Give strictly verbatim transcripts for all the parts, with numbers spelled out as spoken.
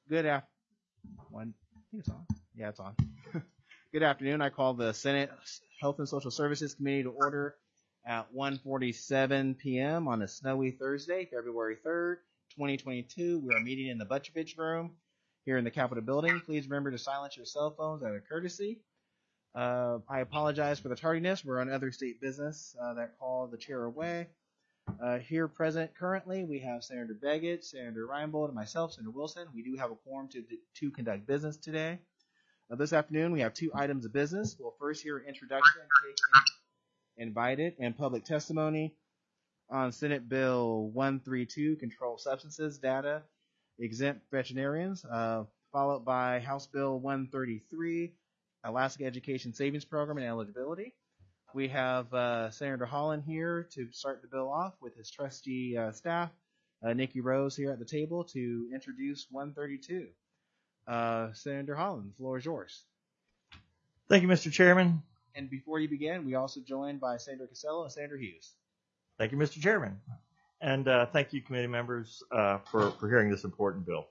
Good af- one. I think it's on. Yeah, it's on. Good afternoon. I call the Senate Health and Social Services Committee to order at one forty-seven p.m. on a snowy Thursday, February third, twenty twenty-two. We are meeting in the Butchovich Room here in the Capitol Building. Please remember to silence your cell phones out of courtesy. Uh, I apologize for the tardiness. We're on other state business uh, that called the chair away. Uh, here present currently, we have Senator Begich, Senator Reinbold, and myself, Senator Wilson. We do have a quorum to, to conduct business today. Uh, this afternoon, we have two items of business. We'll first hear introduction, take invited, and public testimony on Senate Bill one thirty-two, Controlled Substances Data Exempt Veterinarians, uh, followed by House Bill one thirty-three, Alaska Education Savings Program and Eligibility. We have uh, Senator Holland here to start the bill off with his trusty uh, staff, uh, Nikki Rose here at the table to introduce one thirty-two. Uh, Senator Holland, the floor is yours. Thank you, Mister Chairman. And before you begin, we also joined by Senator Casello and Senator Hughes. Thank you, Mister Chairman. And uh, thank you, committee members, uh, for, for hearing this important bill.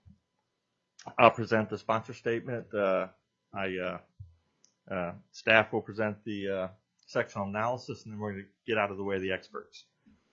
I'll present the sponsor statement. Uh, I uh, uh, staff will present the uh, sectional analysis, and then we're going to get out of the way of the experts.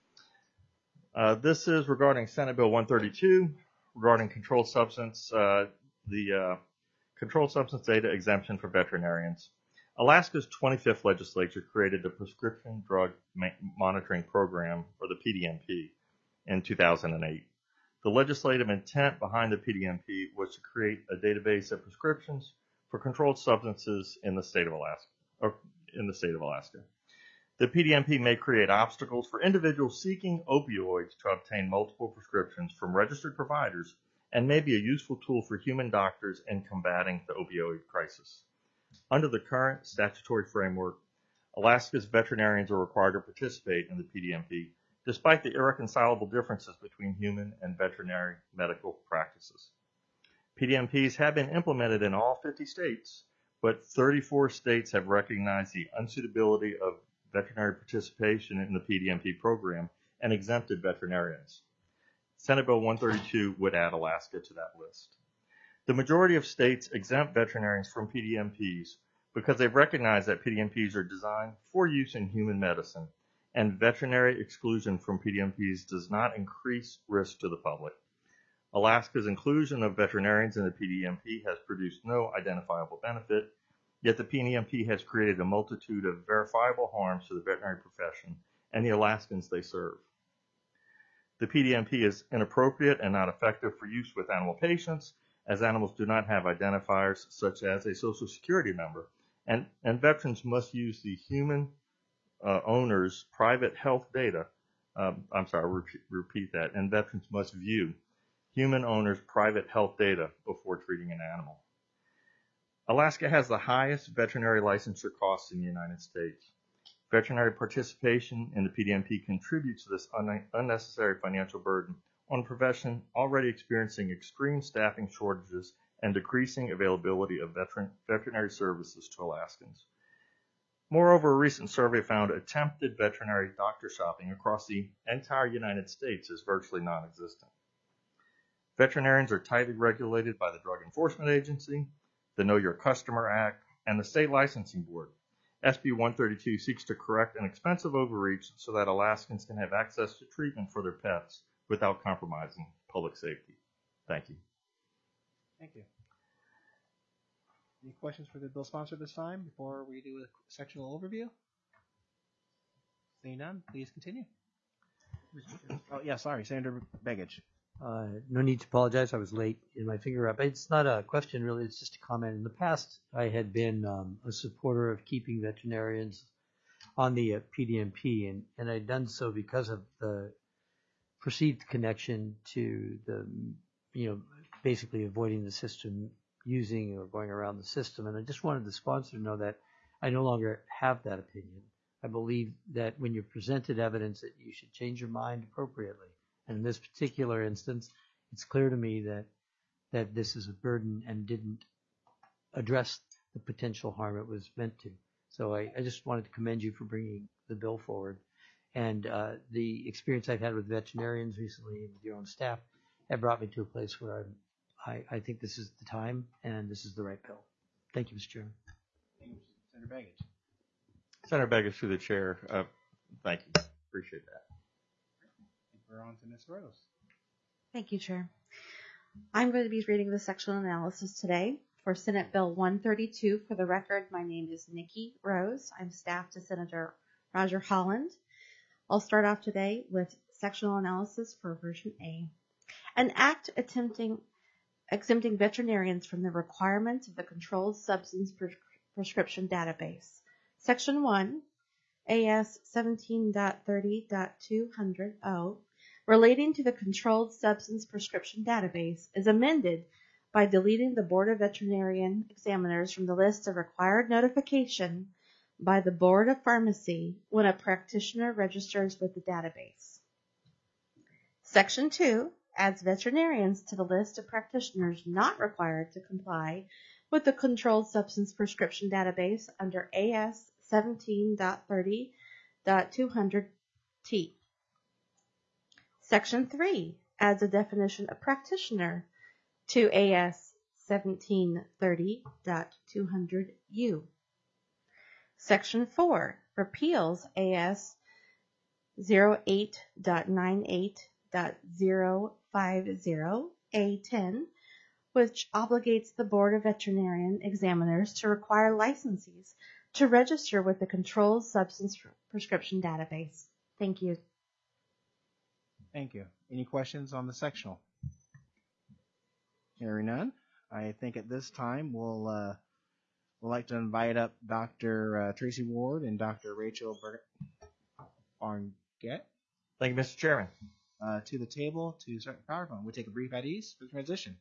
Uh, this is regarding Senate Bill one thirty-two, regarding controlled substance, uh, the uh, controlled substance data exemption for veterinarians. Alaska's twenty-fifth legislature created the Prescription Drug Monitoring Program, or the P D M P, in two thousand eight. The legislative intent behind the P D M P was to create a database of prescriptions for controlled substances in the state of Alaska, or in the state of Alaska. The P D M P may create obstacles for individuals seeking opioids to obtain multiple prescriptions from registered providers and may be a useful tool for human doctors in combating the opioid crisis. Under the current statutory framework, Alaska's veterinarians are required to participate in the P D M P, despite the irreconcilable differences between human and veterinary medical practices. P D M Ps have been implemented in all fifty states, but thirty-four states have recognized the unsuitability of veterinary participation in the P D M P program and exempted veterinarians. Senate Bill one thirty-two would add Alaska to that list. The majority of states exempt veterinarians from P D M Ps because they've recognized that P D M Ps are designed for use in human medicine, and veterinary exclusion from P D M Ps does not increase risk to the public. Alaska's inclusion of veterinarians in the P D M P has produced no identifiable benefit, yet the P D M P has created a multitude of verifiable harms to the veterinary profession and the Alaskans they serve. The P D M P is inappropriate and not effective for use with animal patients, as animals do not have identifiers such as a social security number, and, and veterans must use the human uh, owner's private health data. Um, I'm sorry, repeat, repeat that. And veterans must view human owner's private health data before treating an animal. Alaska has the highest veterinary licensure costs in the United States. Veterinary participation in the P D M P contributes to this un- unnecessary financial burden on a profession already experiencing extreme staffing shortages and decreasing availability of veteran- veterinary services to Alaskans. Moreover, a recent survey found attempted veterinary doctor shopping across the entire United States is virtually non-existent. Veterinarians are tightly regulated by the Drug Enforcement Agency, the Know Your Customer Act, and the State Licensing Board. S B one thirty-two seeks to correct an expensive overreach so that Alaskans can have access to treatment for their pets without compromising public safety. Thank you. Thank you. Any questions for the bill sponsor this time before we do a sectional overview? Seeing none, please continue. Oh, yeah, sorry, Senator Begich. Uh, no need to apologize. I was late in my finger up. It's not a question, really. It's just a comment. In the past, I had been um, a supporter of keeping veterinarians on the uh, P D M P, and, and I'd done so because of the perceived connection to the, you know, basically avoiding the system, using or going around the system. And I just wanted the sponsor to know that I no longer have that opinion. I believe that when you're presented evidence that you should change your mind appropriately. And in this particular instance, it's clear to me that that this is a burden and didn't address the potential harm it was meant to. So I, I just wanted to commend you for bringing the bill forward. And uh, the experience I've had with veterinarians recently and with your own staff have brought me to a place where I'm I, I think this is the time and this is the right bill. Thank you, Mister Chairman. Thank you, Senator Begich. Senator Begich, through the chair. Uh, thank you. Appreciate that. We're on to Miz Rose. Thank you, Chair. I'm going to be reading the sectional analysis today for Senate Bill one thirty-two. For the record, my name is Nikki Rose. I'm staff to Senator Roger Holland. I'll start off today with sectional analysis for version A. An act attempting exempting veterinarians from the requirements of the Controlled Substance Pre- Prescription Database. Section one, A S seventeen point thirty point two hundred O, relating to the Controlled Substance Prescription Database, is amended by deleting the Board of Veterinarian Examiners from the list of required notification by the Board of Pharmacy when a practitioner registers with the database. Section two adds veterinarians to the list of practitioners not required to comply with the Controlled Substance Prescription Database under A S seventeen point thirty point two hundred T. Section three adds a definition of practitioner to A S seventeen thirty point two hundred U. Section four repeals A S zero eight point ninety-eight point zero fifty A ten, which obligates the Board of Veterinarian Examiners to require licensees to register with the Controlled Substance Prescription Database. Thank you. Thank you. Any questions on the sectional? Hearing none, I think at this time we'll uh, we'll like to invite up Doctor Uh, Tracy Ward and Doctor Rachel Barnett Thank you, Mister Chairman. uh, to the table to start the PowerPoint. We'll take a brief at ease for the transition.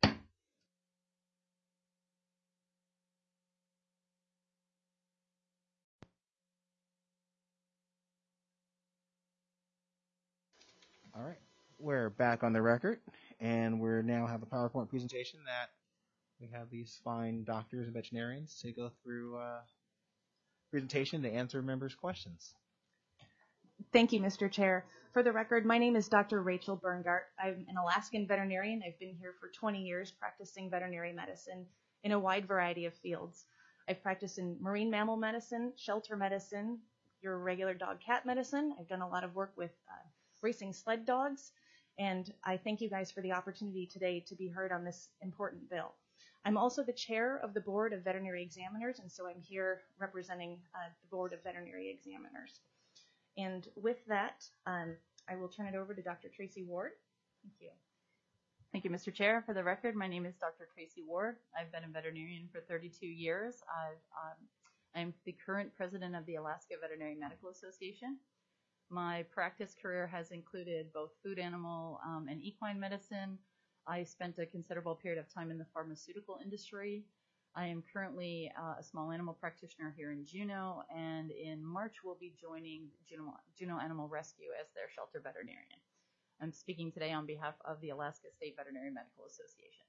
All right, we're back on the record, and we're now have a PowerPoint presentation that we have these fine doctors and veterinarians to go through uh, presentation to answer members' questions. Thank you, Mister Chair. For the record, my name is Doctor Rachel Berngart. I'm an Alaskan veterinarian. I've been here for twenty years practicing veterinary medicine in a wide variety of fields. I've practiced in marine mammal medicine, shelter medicine, your regular dog-cat medicine. I've done a lot of work with uh, racing sled dogs, and I thank you guys for the opportunity today to be heard on this important bill. I'm also the chair of the Board of Veterinary Examiners, and so I'm here representing uh, the Board of Veterinary Examiners. And with that, um, I will turn it over to Doctor Tracy Ward. Thank you. Thank you, Mister Chair. For the record, my name is Doctor Tracy Ward. I've been a veterinarian for thirty-two years. I've, um, I'm the current president of the Alaska Veterinary Medical Association. My practice career has included both food animal um, and equine medicine. I spent a considerable period of time in the pharmaceutical industry. I am currently uh, a small animal practitioner here in Juneau, and in March we'll be joining Juneau, Juneau Animal Rescue as their shelter veterinarian. I'm speaking today on behalf of the Alaska State Veterinary Medical Association.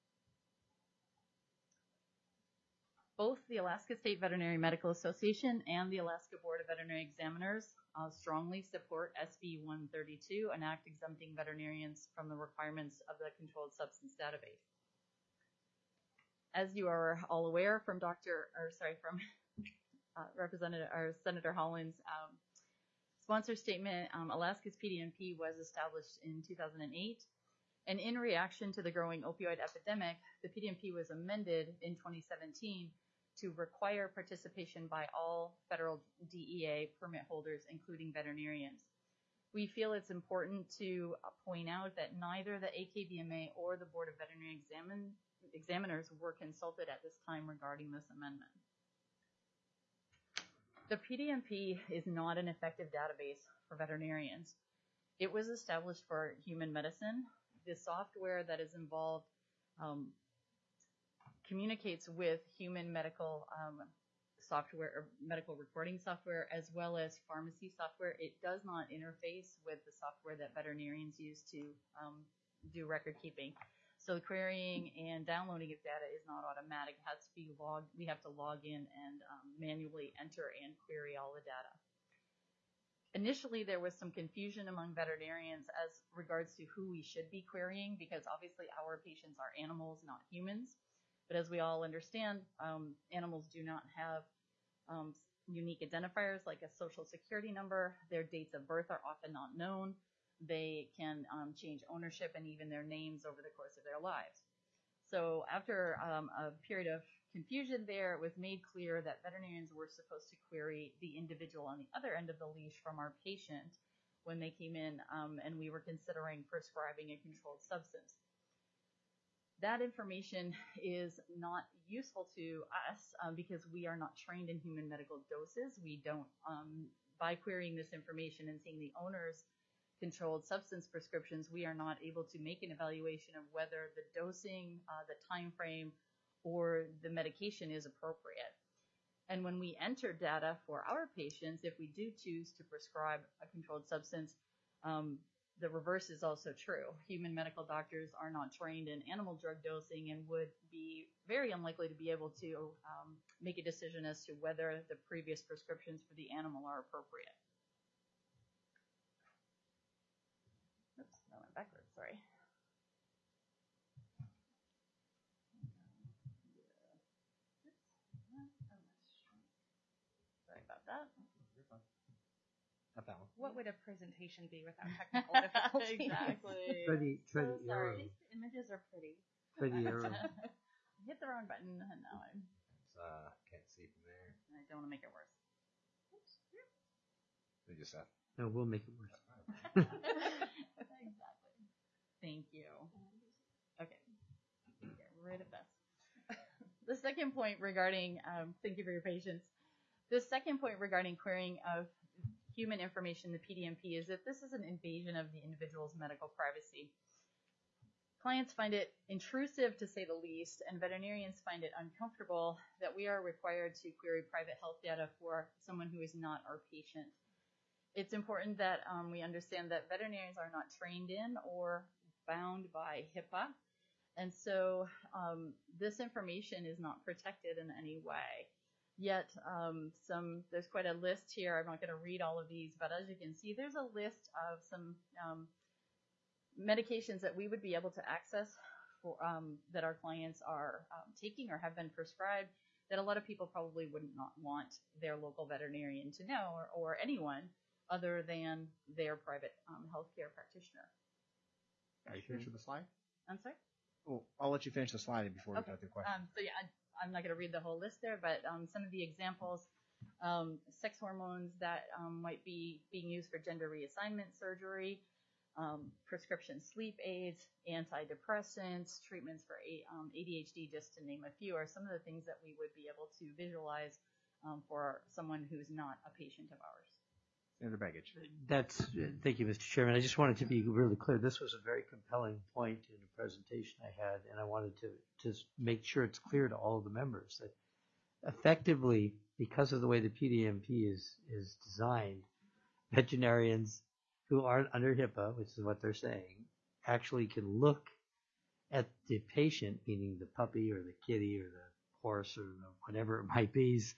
Both the Alaska State Veterinary Medical Association and the Alaska Board of Veterinary Examiners uh, strongly support S B one thirty-two, an act exempting veterinarians from the requirements of the Controlled Substance Database. As you are all aware from Doctor or sorry from uh, Representative or Senator Holland's um, sponsor statement, um, Alaska's P D M P was established in two thousand eight, and in reaction to the growing opioid epidemic, the P D M P was amended in twenty seventeen to require participation by all federal D E A permit holders, including veterinarians. We feel it's important to point out that neither the A K V M A or the Board of Veterinary Examin Examiners were consulted at this time regarding this amendment. The P D M P is not an effective database for veterinarians. It was established for human medicine. The software that is involved um, communicates with human medical um, software or medical recording software as well as pharmacy software. It does not interface with the software that veterinarians use to um, do record keeping. So querying and downloading of data is not automatic. It has to be logged. We have to log in and um, manually enter and query all the data. Initially, there was some confusion among veterinarians as regards to who we should be querying, because obviously our patients are animals, not humans. But as we all understand, um, animals do not have um, unique identifiers like a social security number. Their dates of birth are often not known. They can um, change ownership and even their names over the course of their lives. So after um, a period of confusion there, it was made clear that veterinarians were supposed to query the individual on the other end of the leash from our patient when they came in um, and we were considering prescribing a controlled substance. That information is not useful to us um, because we are not trained in human medical doses. We don't, um, by querying this information and seeing the owner's controlled substance prescriptions, we are not able to make an evaluation of whether the dosing, uh, the time frame, or the medication is appropriate. And when we enter data for our patients, if we do choose to prescribe a controlled substance, um, the reverse is also true. Human medical doctors are not trained in animal drug dosing and would be very unlikely to be able to um, make a decision as to whether the previous prescriptions for the animal are appropriate. Oops, that went backwards, sorry. Sorry about that. Not that one. What would a presentation be without technical difficulties? Exactly. Try the, try So the sorry. arrow. These images are pretty. Try the arrow. I hit the wrong button, and now I'm, It's, uh, can't see from there. I don't want to make it worse. They just have. No, we'll make it worse. Exactly. Thank you. Okay. Get rid of this. The second point regarding, um, thank you for your patience. The second point regarding querying of human information, the P D M P, is that this is an invasion of the individual's medical privacy. Clients find it intrusive, to say the least, and veterinarians find it uncomfortable that we are required to query private health data for someone who is not our patient. It's important that um, we understand that veterinarians are not trained in or bound by HIPAA, and so um, this information is not protected in any way. Yet um, some there's quite a list here. I'm not going to read all of these, but as you can see, there's a list of some um, medications that we would be able to access for um, that our clients are um, taking or have been prescribed that a lot of people probably would not want their local veterinarian to know, or, or anyone other than their private um, healthcare practitioner. Are you finished with the slide? I'm sorry? Well, I'll let you finish the slide before we Okay. go through questions. Um, so yeah, I, I'm not going to read the whole list there, but um, some of the examples, um, sex hormones that um, might be being used for gender reassignment surgery, um, prescription sleep aids, antidepressants, treatments for a, um, A D H D, just to name a few, are some of the things that we would be able to visualize um, for someone who's not a patient of ours. Senator Begich. That's, thank you, Mister Chairman. I just wanted to be really clear. This was a very compelling point in a presentation I had, and I wanted to just make sure it's clear to all of the members that effectively, because of the way the P D M P is, is designed, veterinarians who aren't under HIPAA, which is what they're saying, actually can look at the patient, meaning the puppy or the kitty or the horse or whatever it might be's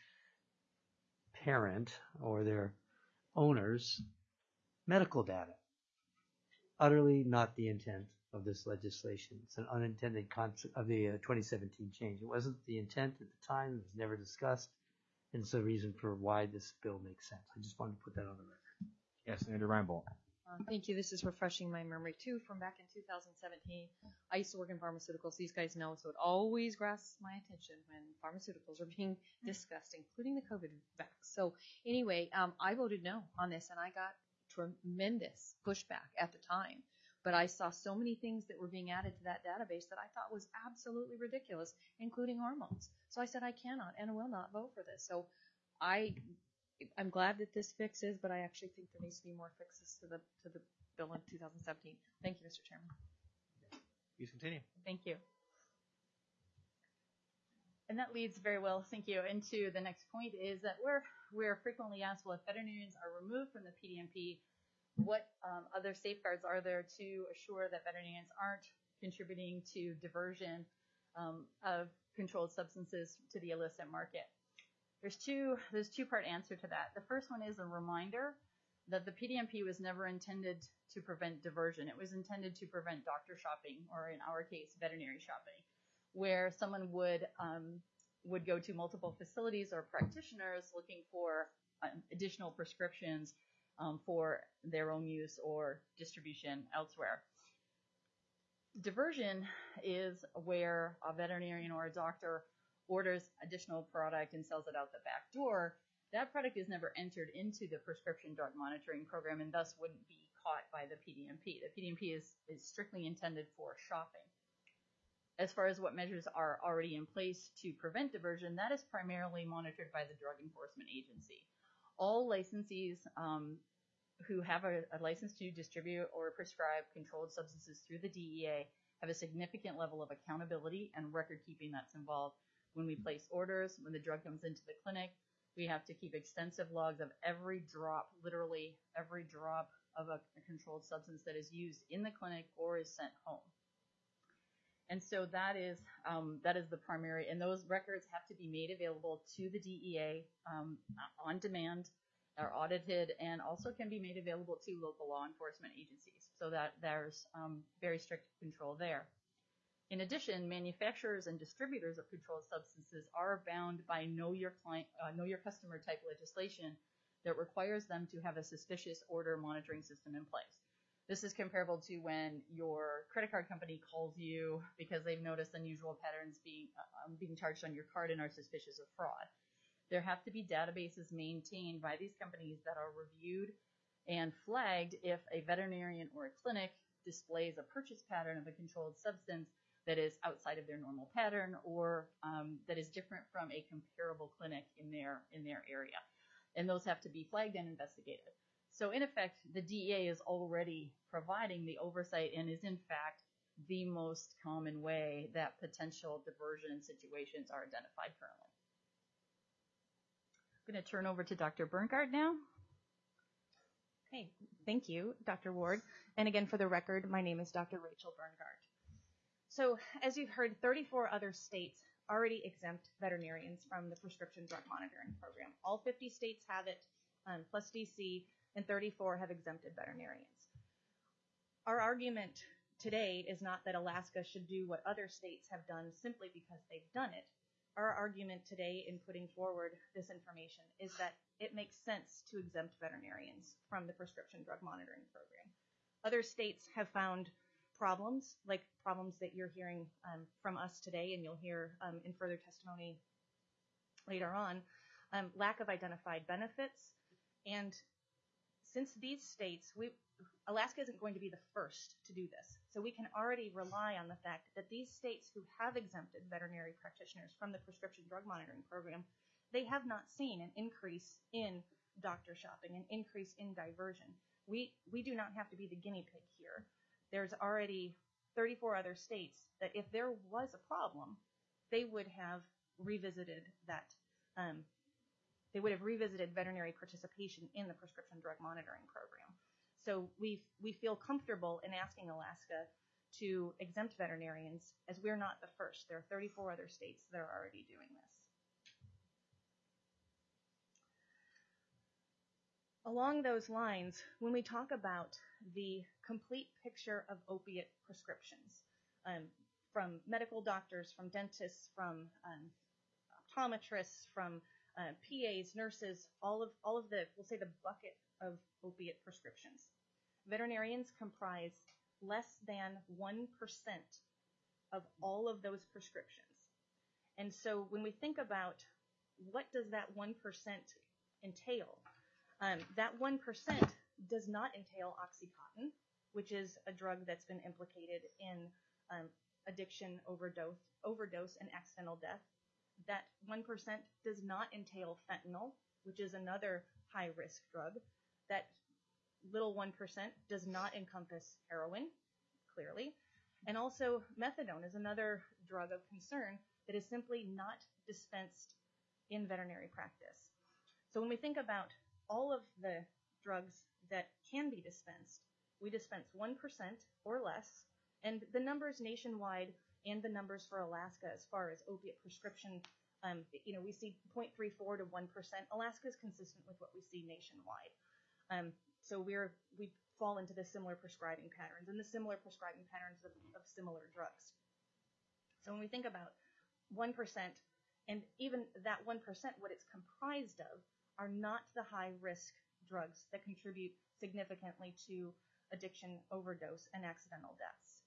parent or their owner's medical data. Utterly not the intent of this legislation. It's an unintended consequence of the uh, twenty seventeen change. It wasn't the intent at the time. It was never discussed. And it's the reason for why this bill makes sense. I just wanted to put that on the record. Yes, Senator Reinbold. Uh, thank you. This is refreshing my memory too from back in two thousand seventeen. I used to work in pharmaceuticals. These guys know, so it always grasps my attention when pharmaceuticals are being discussed, including the COVID vax. So anyway, um, I voted no on this, and I got tremendous pushback at the time. But I saw so many things that were being added to that database that I thought was absolutely ridiculous, including hormones. So I said I cannot and will not vote for this. So I. I'm glad that this fixes, but I actually think there needs to be more fixes to the to the bill in two thousand seventeen. Thank you, Mister Chairman. Please continue. Thank you. And that leads very well, thank you, into the next point, is that we're we're frequently asked, well, if veterinarians are removed from the P D M P, what um, other safeguards are there to assure that veterinarians aren't contributing to diversion um, of controlled substances to the illicit market? There's two, there's two-part answer to that. The first one is a reminder that the P D M P was never intended to prevent diversion. It was intended to prevent doctor shopping, or in our case, veterinary shopping, where someone would um, would go to multiple facilities or practitioners looking for um, additional prescriptions um, for their own use or distribution elsewhere. Diversion is where a veterinarian or a doctor orders additional product and sells it out the back door. That product is never entered into the prescription drug monitoring program and thus wouldn't be caught by the P D M P. The P D M P is, is strictly intended for shopping. As far as what measures are already in place to prevent diversion, that is primarily monitored by the Drug Enforcement Agency. All licensees um, who have a, a license to distribute or prescribe controlled substances through the D E A have a significant level of accountability and record keeping that's involved. When we place orders, when the drug comes into the clinic, we have to keep extensive logs of every drop, literally every drop of a, a controlled substance that is used in the clinic or is sent home. And so that is um, that is the primary, and those records have to be made available to the D E A um, on demand, are audited, and also can be made available to local law enforcement agencies, so that there's um, very strict control there. In addition, manufacturers and distributors of controlled substances are bound by know your client, uh, know your customer type legislation that requires them to have a suspicious order monitoring system in place. This is comparable to when your credit card company calls you because they've noticed unusual patterns being uh, being charged on your card and are suspicious of fraud. There have to be databases maintained by these companies that are reviewed and flagged if a veterinarian or a clinic displays a purchase pattern of a controlled substance that is outside of their normal pattern, or um, that is different from a comparable clinic in their in their area. And those have to be flagged and investigated. So in effect, the D E A is already providing the oversight and is in fact the most common way that potential diversion situations are identified currently. I'm going to turn over to Doctor Berngard now. Hey, thank you, Doctor Ward. And again, for the record, my name is Doctor Rachel Berngard. So as you've heard, thirty-four other states already exempt veterinarians from the prescription drug monitoring program. All fifty states have it, um, plus D C, and thirty-four have exempted veterinarians. Our argument today is not that Alaska should do what other states have done simply because they've done it. Our argument today in putting forward this information is that it makes sense to exempt veterinarians from the prescription drug monitoring program. Other states have found problems, like problems that you're hearing um, from us today, and you'll hear um, in further testimony later on, um, lack of identified benefits. And since these states, we, Alaska isn't going to be the first to do this. So we can already rely on the fact that these states who have exempted veterinary practitioners from the prescription drug monitoring program, they have not seen an increase in doctor shopping, an increase in diversion. We, we do not have to be the guinea pig here. There's already thirty-four other states that if there was a problem, they would have revisited that. Um, they would have revisited veterinary participation in the prescription drug monitoring program. So we we feel comfortable in asking Alaska to exempt veterinarians, as we're not the first. There are thirty-four other states that are already doing this. Along those lines, when we talk about the complete picture of opiate prescriptions, um, from medical doctors, from dentists, from um, optometrists, from uh, P As, nurses, all of all of the, we'll say the bucket of opiate prescriptions, veterinarians comprise less than one percent of all of those prescriptions. And so when we think about what does that one percent entail, Um, that one percent does not entail OxyContin, which is a drug that's been implicated in um, addiction, overdose, overdose, and accidental death. That one percent does not entail fentanyl, which is another high-risk drug. That little one percent does not encompass heroin, clearly. And also methadone is another drug of concern that is simply not dispensed in veterinary practice. So when we think about all of the drugs that can be dispensed, we dispense one percent or less, and the numbers nationwide and the numbers for Alaska as far as opiate prescription, um, you know, we see zero point three four to one percent. Alaska is consistent with what we see nationwide. Um, So we're we fall into the similar prescribing patterns and the similar prescribing patterns of, of similar drugs. So when we think about one percent, and even that one percent, what it's comprised of are not the high-risk drugs that contribute significantly to addiction, overdose, and accidental deaths.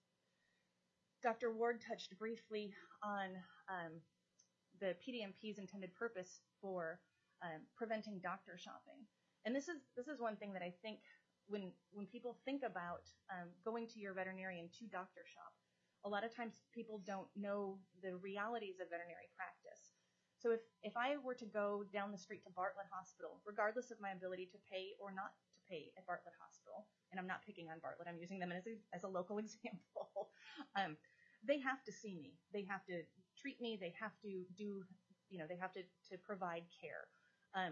Doctor Ward touched briefly on um, the P D M P's intended purpose for um, preventing doctor shopping. And this is this is one thing that I think when when people think about um, going to your veterinarian to doctor shop, a lot of times people don't know the realities of veterinary practice. So if, if I were to go down the street to Bartlett Hospital, regardless of my ability to pay or not to pay at Bartlett Hospital, and I'm not picking on Bartlett, I'm using them as a, as a local example, um, they have to see me. They have to treat me. They have to do, you know, they have to, to provide care. Um,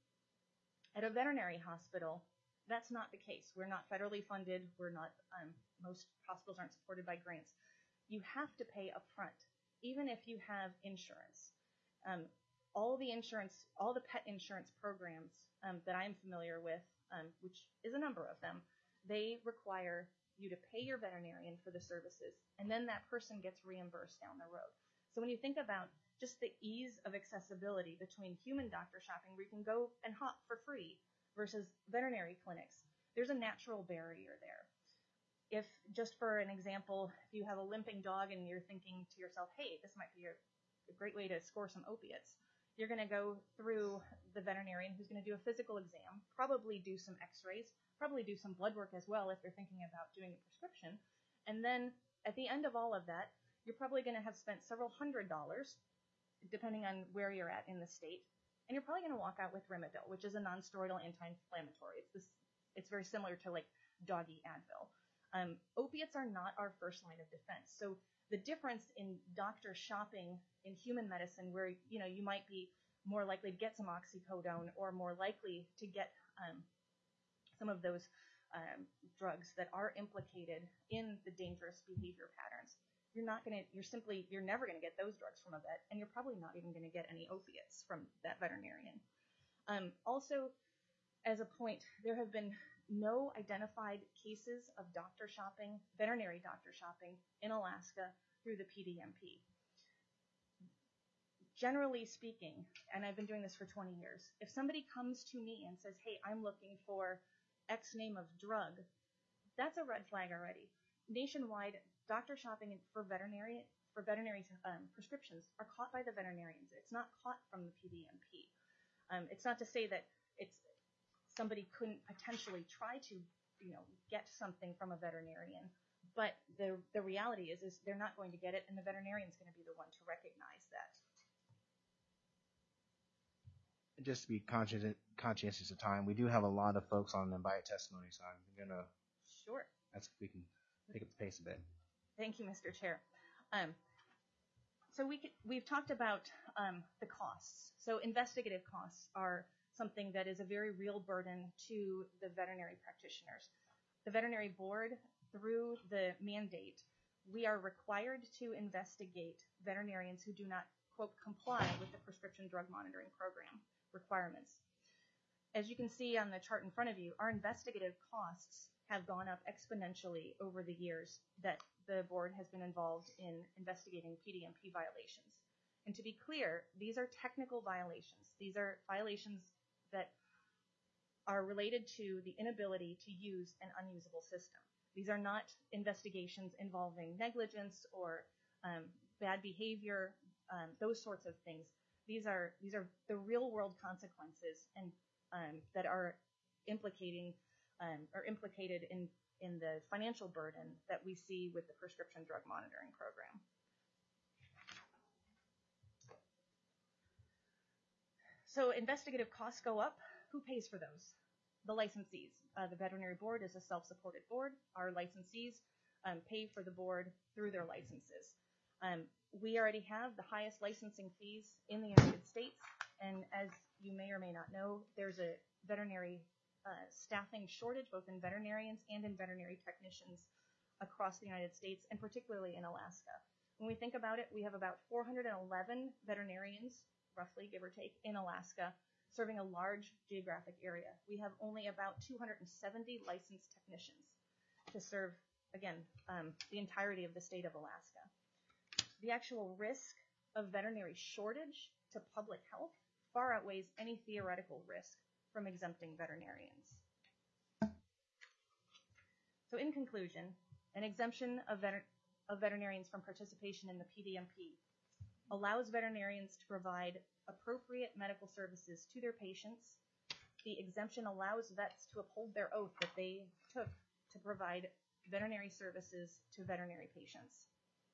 at a veterinary hospital, that's not the case. We're not federally funded. We're not, um, most hospitals aren't supported by grants. You have to pay up front, even if you have insurance. Um, all the insurance, all the pet insurance programs um, that I'm familiar with, um, which is a number of them, they require you to pay your veterinarian for the services, and then that person gets reimbursed down the road. So when you think about just the ease of accessibility between human doctor shopping, where you can go and hop for free, versus veterinary clinics, there's a natural barrier there. If, just for an example, if you have a limping dog and you're thinking to yourself, hey, this might be a, a great way to score some opiates, you're going to go through the veterinarian who's going to do a physical exam, probably do some x-rays, probably do some blood work as well if they're thinking about doing a prescription. And then at the end of all of that, you're probably going to have spent several hundred dollars, depending on where you're at in the state, and you're probably going to walk out with Rimadyl, which is a non-steroidal anti-inflammatory. It's this, it's very similar to like doggy Advil. Um, opiates are not our first line of defense. So the difference in doctor shopping in human medicine, where you know you might be more likely to get some oxycodone or more likely to get um, some of those um, drugs that are implicated in the dangerous behavior patterns. You're not going to, you're simply, you're never going to get those drugs from a vet, and you're probably not even going to get any opiates from that veterinarian. Um, also, as a point, there have been no identified cases of doctor shopping, veterinary doctor shopping in Alaska through the P D M P. Generally speaking, and I've been doing this for twenty years, if somebody comes to me and says, hey, I'm looking for X name of drug, that's a red flag already. Nationwide, doctor shopping for veterinary for veterinary um, prescriptions are caught by the veterinarians. It's not caught from the P D M P. Um, it's not to say that it's somebody couldn't potentially try to, you know, get something from a veterinarian, but the the reality is is they're not going to get it, and the veterinarian's going to be the one to recognize that. Just to be conscious, conscientious of time, we do have a lot of folks on invited testimony, so I'm gonna. Sure. That's if we can pick up the pace a bit. Thank you, Mister Chair. Um, so we could, we've talked about um, the costs. So investigative costs are something that is a very real burden to the veterinary practitioners. The veterinary board, through the mandate, we are required to investigate veterinarians who do not, quote, comply with the prescription drug monitoring program requirements. As you can see on the chart in front of you, our investigative costs have gone up exponentially over the years that the board has been involved in investigating P D M P violations. And to be clear, these are technical violations. These are violations that are related to the inability to use an unusable system. These are not investigations involving negligence or um, bad behavior, um, those sorts of things. These are these are the real-world consequences and um, that are implicating um, or implicated in in the financial burden that we see with the prescription drug monitoring program. So investigative costs go up. Who pays for those? The licensees. Uh, the veterinary board is a self-supported board. Our licensees um, pay for the board through their licenses. Um, we already have the highest licensing fees in the United States, and as you may or may not know, there's a veterinary uh, staffing shortage, both in veterinarians and in veterinary technicians across the United States, and particularly in Alaska. When we think about it, we have about four hundred eleven veterinarians, roughly, give or take, in Alaska. serving a large geographic area. We have only about two hundred seventy licensed technicians to serve, again, um, the entirety of the state of Alaska. The actual risk of veterinary shortage to public health far outweighs any theoretical risk from exempting veterinarians. So in conclusion, an exemption of, veter of veterinarians from participation in the P D M P allows veterinarians to provide appropriate medical services to their patients. The exemption allows vets to uphold their oath that they took to provide veterinary services to veterinary patients.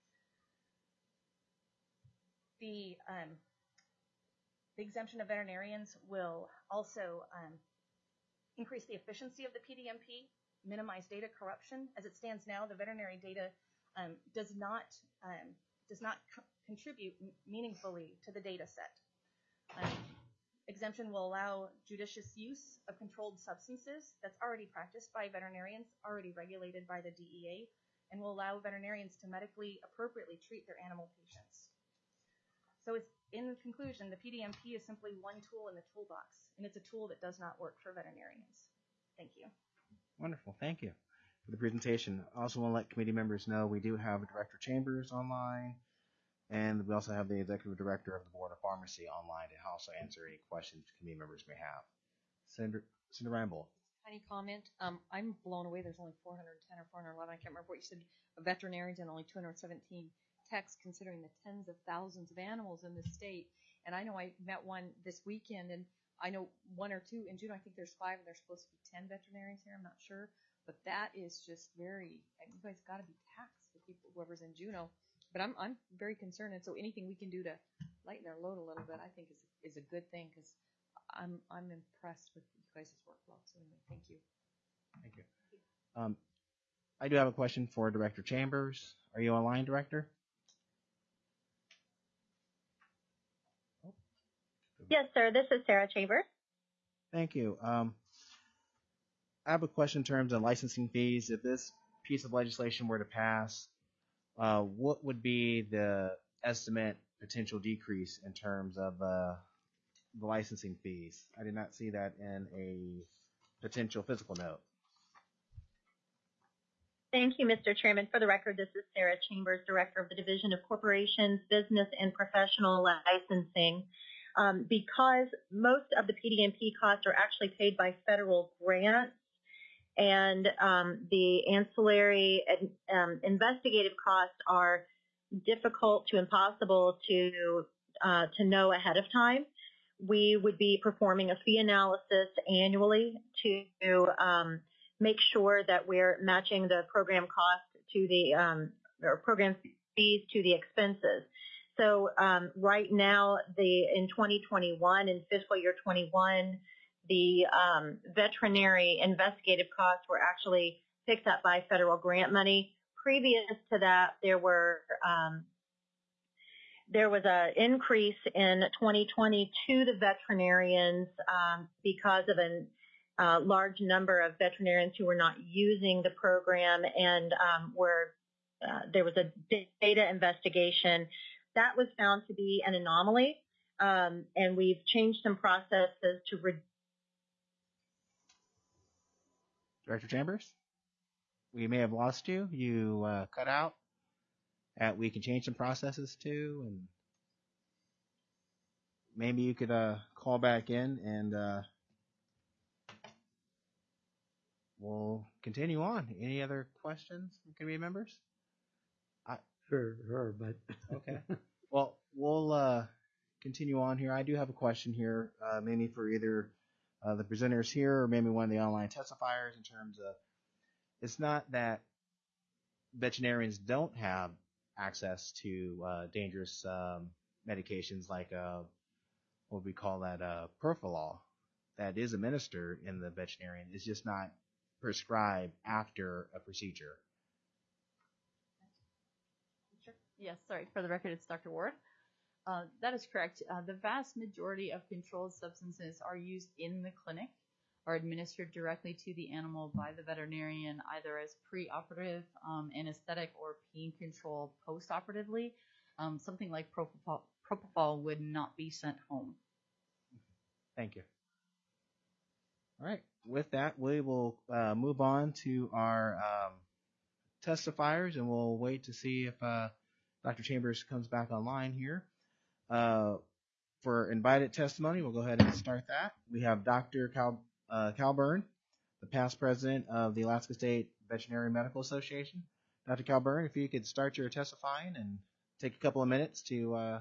The, um, the exemption of veterinarians will also um, increase the efficiency of the P D M P, minimize data corruption. As it stands now, the veterinary data um, does not um, does not co contribute meaningfully to the data set. Um, exemption will allow judicious use of controlled substances that's already practiced by veterinarians, already regulated by the D E A, and will allow veterinarians to medically appropriately treat their animal patients. So it's, in conclusion, the P D M P is simply one tool in the toolbox, and it's a tool that does not work for veterinarians. Thank you. Wonderful. Thank you for the presentation. I also want to let committee members know we do have Director Chambers online, and we also have the Executive Director of the Board of Pharmacy online to also answer any questions committee members may have. Senator, Senator Ramble. Tiny comment. Um, I'm blown away. There's only four hundred ten or four hundred eleven. I can't remember what you said. Veterinarians and only two hundred seventeen techs, considering the tens of thousands of animals in the state. And I know I met one this weekend, and I know one or two in June. I think there's five, and there's supposed to be ten veterinarians here. I'm not sure, but that is just very. You guys got to be taxed, the people, whoever's in Juneau. But I'm I'm very concerned, and so anything we can do to lighten their load a little bit, I think is is a good thing, because I'm I'm impressed with you guys' workflow. So anyway, thank you. Thank you. Um, I do have a question for Director Chambers. Are you online, Director? Yes, sir. This is Sarah Chambers. Thank you. Um, I have a question in terms of licensing fees. If this piece of legislation were to pass, uh, what would be the estimate potential decrease in terms of uh, the licensing fees? I did not see that in a potential physical note. Thank you, Mister Chairman. For the record, this is Sarah Chambers, Director of the Division of Corporations, Business, and Professional Licensing. Um, because most of the P D M P costs are actually paid by federal grants, and um, the ancillary um, investigative costs are difficult to impossible to uh, to know ahead of time, we would be performing a fee analysis annually to um, make sure that we're matching the program cost to the um, or program fees to the expenses. So um, right now, the in twenty twenty-one, in fiscal year twenty-one, the um, veterinary investigative costs were actually picked up by federal grant money. Previous to that, there were um, there was an increase in twenty twenty to the veterinarians um, because of a uh, large number of veterinarians who were not using the program, and um, were uh, there was a data investigation. That was found to be an anomaly, um, and we've changed some processes to reduce. Director Chambers, we may have lost you. You uh, cut out. Uh, we can change some processes too, and maybe you could uh, call back in, and uh, we'll continue on. Any other questions from committee members? I, For her, but okay. Well, we'll uh, continue on here. I do have a question here, uh, maybe for either uh, the presenters here or maybe one of the online testifiers, in terms of, it's not that veterinarians don't have access to uh, dangerous um, medications like uh, what we call that uh, Profilol, that is administered in the veterinarian. It's just not prescribed after a procedure. Yes, sorry. For the record, it's Doctor Ward. Uh, that is correct. Uh, the vast majority of controlled substances are used in the clinic or administered directly to the animal by the veterinarian, either as pre-operative um, anesthetic or pain control post-operatively. Um, something like propofol, propofol would not be sent home. Thank you. All right. With that, we will uh, move on to our um, testifiers, and we'll wait to see if uh, Doctor Chambers comes back online here. Uh, for invited testimony, we'll go ahead and start that. We have Doctor Cal, uh, Calburn, the past president of the Alaska State Veterinary Medical Association. Doctor Calburn, if you could start your testifying and take a couple of minutes to... Uh...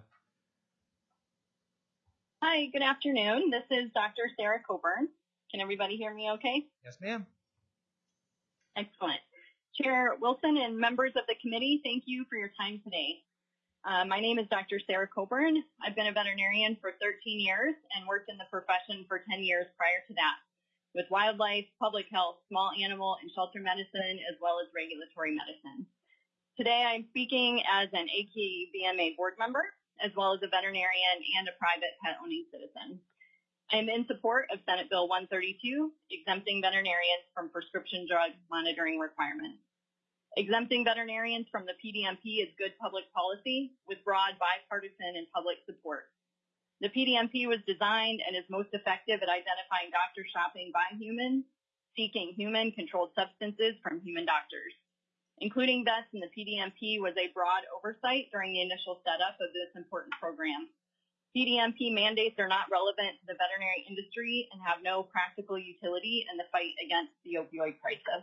Hi, good afternoon. This is Doctor Sarah Coburn. Can everybody hear me okay? Yes, ma'am. Excellent. Chair Wilson and members of the committee, thank you for your time today. Uh, my name is Doctor Sarah Coburn. I've been a veterinarian for thirteen years and worked in the profession for ten years prior to that, with wildlife, public health, small animal, and shelter medicine, as well as regulatory medicine. Today I'm speaking as an A K V M A board member, as well as a veterinarian and a private pet-owning citizen. I'm in support of Senate Bill one thirty-two, exempting veterinarians from prescription drug monitoring requirements. Exempting veterinarians from the P D M P is good public policy with broad bipartisan and public support. The P D M P was designed and is most effective at identifying doctor shopping by humans, seeking human-controlled substances from human doctors. Including vets in the P D M P was a broad oversight during the initial setup of this important program. P D M P mandates are not relevant to the veterinary industry and have no practical utility in the fight against the opioid crisis.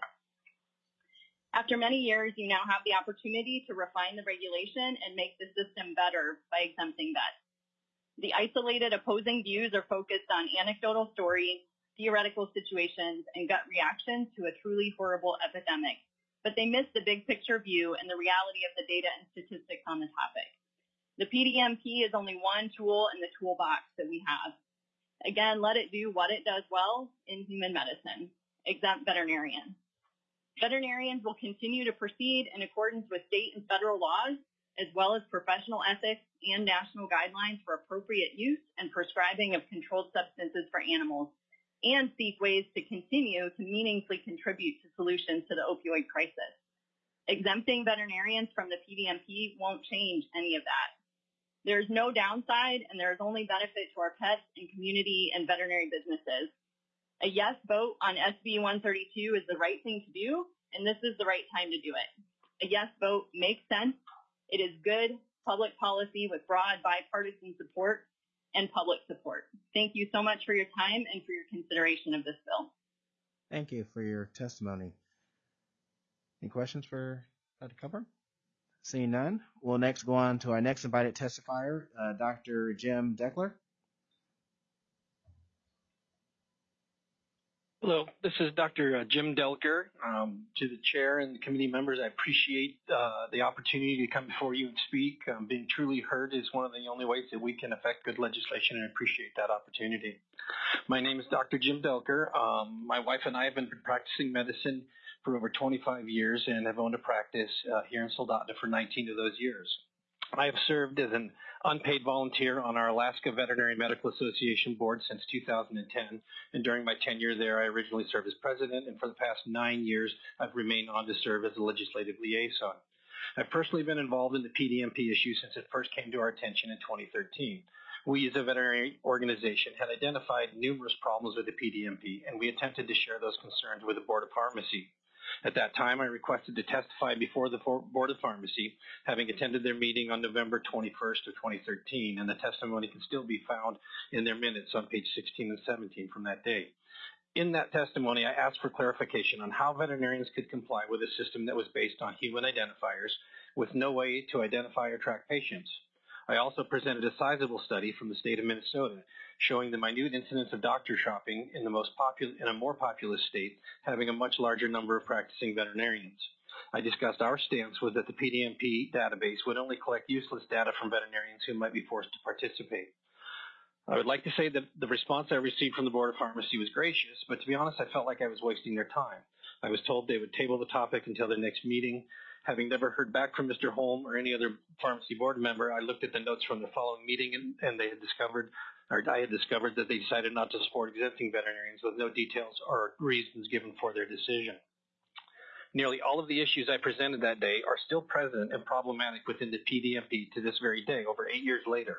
After many years, you now have the opportunity to refine the regulation and make the system better by exempting vets. The isolated opposing views are focused on anecdotal stories, theoretical situations, and gut reactions to a truly horrible epidemic, but they miss the big picture view and the reality of the data and statistics on the topic. The P D M P is only one tool in the toolbox that we have. Again, let it do what it does well in human medicine, exempt veterinarians. Veterinarians will continue to proceed in accordance with state and federal laws, as well as professional ethics and national guidelines for appropriate use and prescribing of controlled substances for animals, and seek ways to continue to meaningfully contribute to solutions to the opioid crisis. Exempting veterinarians from the P D M P won't change any of that. There is no downside, and there is only benefit to our pets and community and veterinary businesses. A yes vote on S B one thirty-two is the right thing to do, and this is the right time to do it. A yes vote makes sense. It is good public policy with broad bipartisan support and public support. Thank you so much for your time and for your consideration of this bill. Thank you for your testimony. Any questions for Doctor Coburn? Seeing none, we'll next go on to our next invited testifier, uh, Doctor Jim Deckler. Hello, this is Doctor Uh, Jim Delker. Um, to the chair and the committee members, I appreciate uh, the opportunity to come before you and speak. Um, being truly heard is one of the only ways that we can affect good legislation, and I appreciate that opportunity. My name is Doctor Jim Delker. Um, my wife and I have been practicing medicine for over twenty-five years and have owned a practice uh, here in Soldotna for nineteen of those years. I have served as an unpaid volunteer on our Alaska Veterinary Medical Association board since two thousand ten, and during my tenure there, I originally served as president, and for the past nine years, I've remained on to serve as a legislative liaison. I've personally been involved in the P D M P issue since it first came to our attention in twenty thirteen. We, as a veterinary organization, had identified numerous problems with the P D M P, and we attempted to share those concerns with the Board of Pharmacy. At that time, I requested to testify before the Board of Pharmacy, having attended their meeting on November twenty-first of twenty thirteen, and the testimony can still be found in their minutes on page sixteen and seventeen from that day. In that testimony, I asked for clarification on how veterinarians could comply with a system that was based on human identifiers with no way to identify or track patients. I also presented a sizable study from the state of Minnesota showing the minute incidence of doctor shopping in the most popular, in a more populous state, having a much larger number of practicing veterinarians. I discussed our stance was that the P D M P database would only collect useless data from veterinarians who might be forced to participate. I would like to say that the response I received from the Board of Pharmacy was gracious, but to be honest, I felt like I was wasting their time. I was told they would table the topic until their next meeting. Having never heard back from Mister Holm or any other pharmacy board member, I looked at the notes from the following meeting, and, and they had discovered, or I had discovered that they decided not to support exempting veterinarians with no details or reasons given for their decision. Nearly all of the issues I presented that day are still present and problematic within the P D M P to this very day, over eight years later.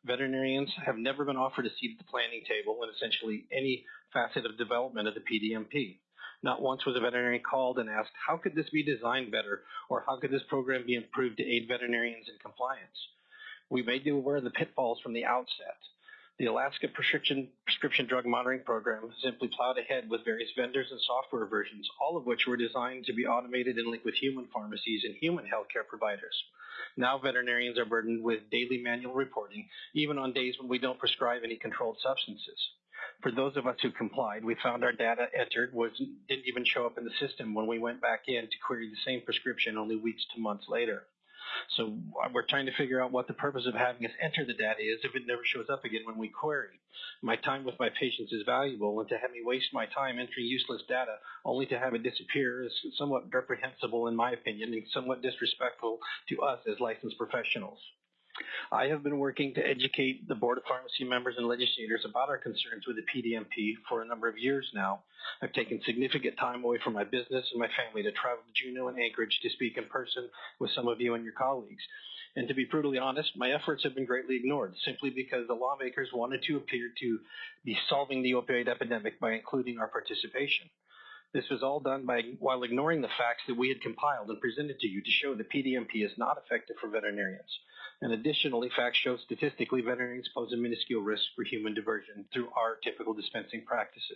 Veterinarians have never been offered a seat at the planning table in essentially any facet of development of the P D M P. Not once was a veterinarian called and asked, how could this be designed better, or how could this program be improved to aid veterinarians in compliance? We made you aware of the pitfalls from the outset. The Alaska Prescription, Prescription Drug Monitoring Program simply plowed ahead with various vendors and software versions, all of which were designed to be automated and linked with human pharmacies and human healthcare providers. Now veterinarians are burdened with daily manual reporting, even on days when we don't prescribe any controlled substances. For those of us who complied, we found our data entered was, didn't even show up in the system when we went back in to query the same prescription only weeks to months later. So we're trying to figure out what the purpose of having us enter the data is if it never shows up again when we query. My time with my patients is valuable, and to have me waste my time entering useless data only to have it disappear is somewhat reprehensible in my opinion and somewhat disrespectful to us as licensed professionals. I have been working to educate the Board of Pharmacy members and legislators about our concerns with the P D M P for a number of years now. I've taken significant time away from my business and my family to travel to Juneau and Anchorage to speak in person with some of you and your colleagues. And to be brutally honest, my efforts have been greatly ignored simply because the lawmakers wanted to appear to be solving the opioid epidemic by including our participation. This was all done by while ignoring the facts that we had compiled and presented to you to show that P D M P is not effective for veterinarians. And additionally, facts show statistically veterinarians pose a minuscule risk for human diversion through our typical dispensing practices.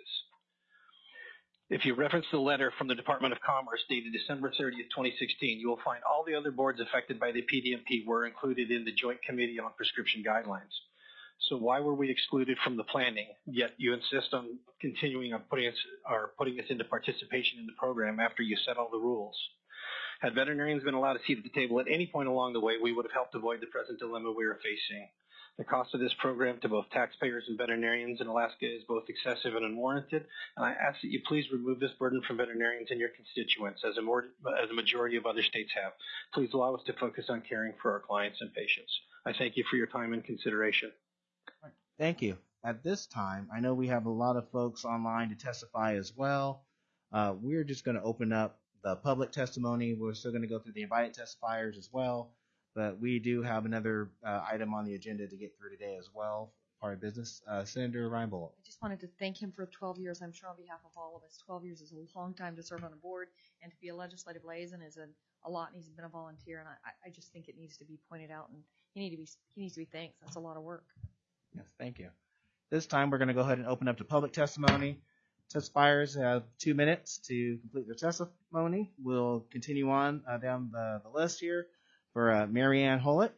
If you reference the letter from the Department of Commerce dated December thirtieth, twenty sixteen, you will find all the other boards affected by the P D M P were included in the Joint Committee on Prescription Guidelines. So why were we excluded from the planning, yet you insist on continuing on putting us, or putting us into participation in the program after you set all the rules? Had veterinarians been allowed a seat at the table at any point along the way, we would have helped avoid the present dilemma we are facing. The cost of this program to both taxpayers and veterinarians in Alaska is both excessive and unwarranted, and I ask that you please remove this burden from veterinarians and your constituents, as a, more, as a majority of other states have. Please allow us to focus on caring for our clients and patients. I thank you for your time and consideration. Thank you. At this time, I know we have a lot of folks online to testify as well. Uh, we're just going to open up the public testimony. We're still going to go through the invited testifiers as well, but we do have another uh, item on the agenda to get through today as well, part of business. Uh, Senator Reinbold. I just wanted to thank him for twelve years. I'm sure on behalf of all of us, twelve years is a long time to serve on a board, and to be a legislative liaison is a, a lot, and he's been a volunteer, and I, I just think it needs to be pointed out, and he, need to be, he needs to be thanked. That's a lot of work. Yes, thank you. This time we're going to go ahead and open up to public testimony. Testifiers have two minutes to complete their testimony. We'll continue on uh, down the, the list here for uh, Mary Ann Holick.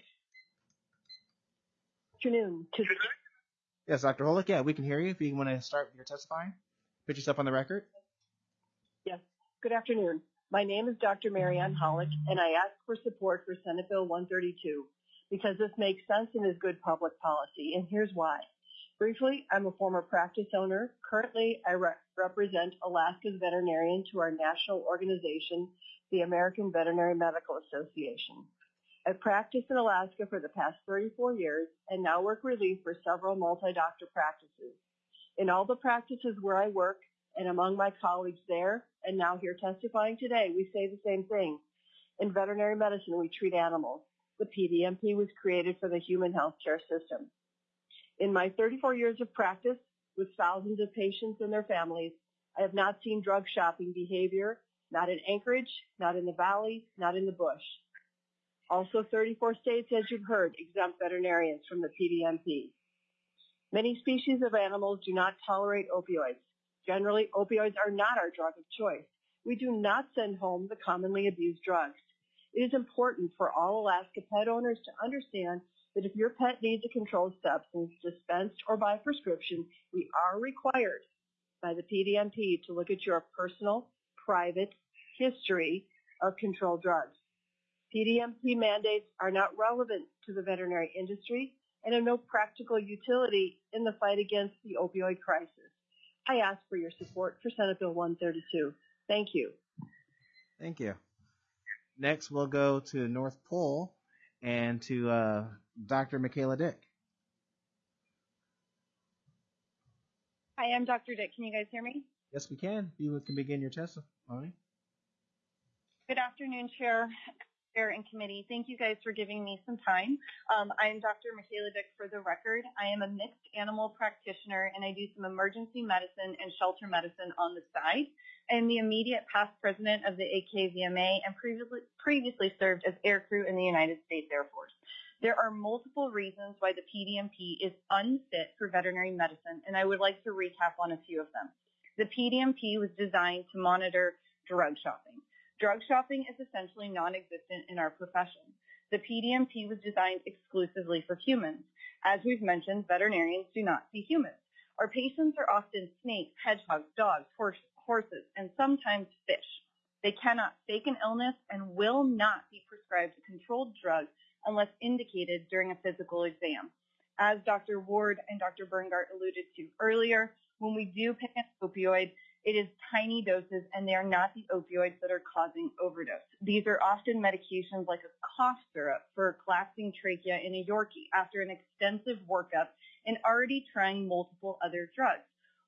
Afternoon. Yes, Doctor Holick. Yeah, we can hear you. If you want to start your testifying, put yourself on the record. Yes. Good afternoon. My name is Doctor Mary Ann Holick, and I ask for support for Senate Bill one thirty-two because this makes sense and is good public policy, and here's why. Briefly, I'm a former practice owner. Currently, I re- represent Alaska's veterinarian to our national organization, the American Veterinary Medical Association. I've practiced in Alaska for the past thirty-four years and now work relief for several multi-doctor practices. In all the practices where I work and among my colleagues there and now here testifying today, we say the same thing. In veterinary medicine, we treat animals. The P D M P was created for the human healthcare system. In my thirty-four years of practice with thousands of patients and their families, I have not seen drug shopping behavior, not in Anchorage, not in the Valley, not in the bush. Also, thirty-four states, as you've heard, exempt veterinarians from the P D M P. Many species of animals do not tolerate opioids. Generally, opioids are not our drug of choice. We do not send home the commonly abused drugs. It is important for all Alaska pet owners to understand that if your pet needs a controlled substance dispensed or by prescription, we are required by the P D M P to look at your personal, private history of controlled drugs. P D M P mandates are not relevant to the veterinary industry and have no practical utility in the fight against the opioid crisis. I ask for your support for Senate Bill one thirty-two. Thank you. Thank you. Next, we'll go to North Pole and to uh, Doctor Michaela Dick. Hi, I'm Doctor Dick. Can you guys hear me? Yes, we can. You can begin your testimony. Good afternoon, Chair, Chair and committee. Thank you guys for giving me some time. Um, I am Doctor Michaela Dick for the record. I am a mixed animal practitioner and I do some emergency medicine and shelter medicine on the side. I am the immediate past president of the A K V M A and previously, previously served as aircrew in the United States Air Force. There are multiple reasons why the P D M P is unfit for veterinary medicine, and I would like to recap on a few of them. The P D M P was designed to monitor drug shopping. Drug shopping is essentially non-existent in our profession. The P D M P was designed exclusively for humans. As we've mentioned, veterinarians do not see humans. Our patients are often snakes, hedgehogs, dogs, horse, horses, and sometimes fish. They cannot fake an illness and will not be prescribed a controlled drug unless indicated during a physical exam. As Doctor Ward and Doctor Berngart alluded to earlier, when we do pick an opioid, it is tiny doses, and they are not the opioids that are causing overdose. These are often medications like a cough syrup for collapsing trachea in a Yorkie after an extensive workup and already trying multiple other drugs,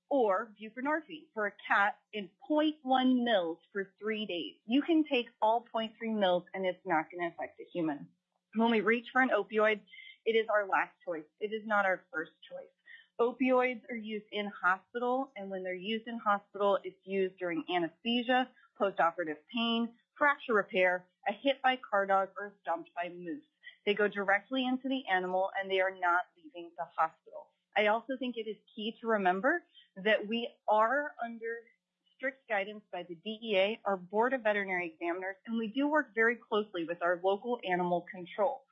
or buprenorphine for a cat in zero point one mils for three days. You can take all zero point three mils, and it's not going to affect a human. When we reach for an opioid, it is our last choice. It is not our first choice. Opioids are used in hospital, and when they're used in hospital, it's used during anesthesia, postoperative pain, fracture repair, a hit by car dog, or stomped by moose. They go directly into the animal, and they are not leaving the hospital. I also think it is key to remember that we are under strict guidance by the D E A, our Board of Veterinary Examiners, and we do work very closely with our local animal control.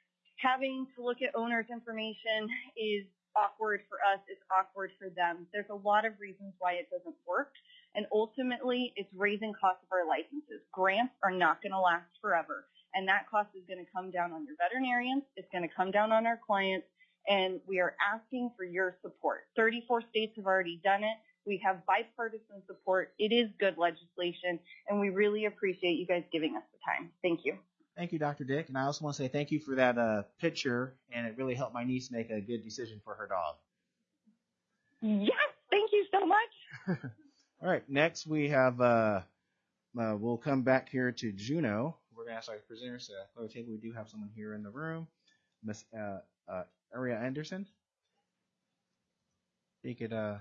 Having to look at owners' information is awkward for us, it's awkward for them. There's a lot of reasons why it doesn't work, and ultimately it's raising costs of our licenses. Grants are not going to last forever, and that cost is going to come down on your veterinarians, it's going to come down on our clients, and we are asking for your support. thirty-four states have already done it. We have bipartisan support. It is good legislation, and we really appreciate you guys giving us the time. Thank you. Thank you, Doctor Dick. And I also want to say thank you for that uh, picture, and it really helped my niece make a good decision for her dog. Yes, thank you so much. All right, next we have, uh, uh, we'll come back here to Juneau. We're going to ask our presenters to clear the table. We do have someone here in the room, Miss uh, uh, Aria Anderson. You could uh,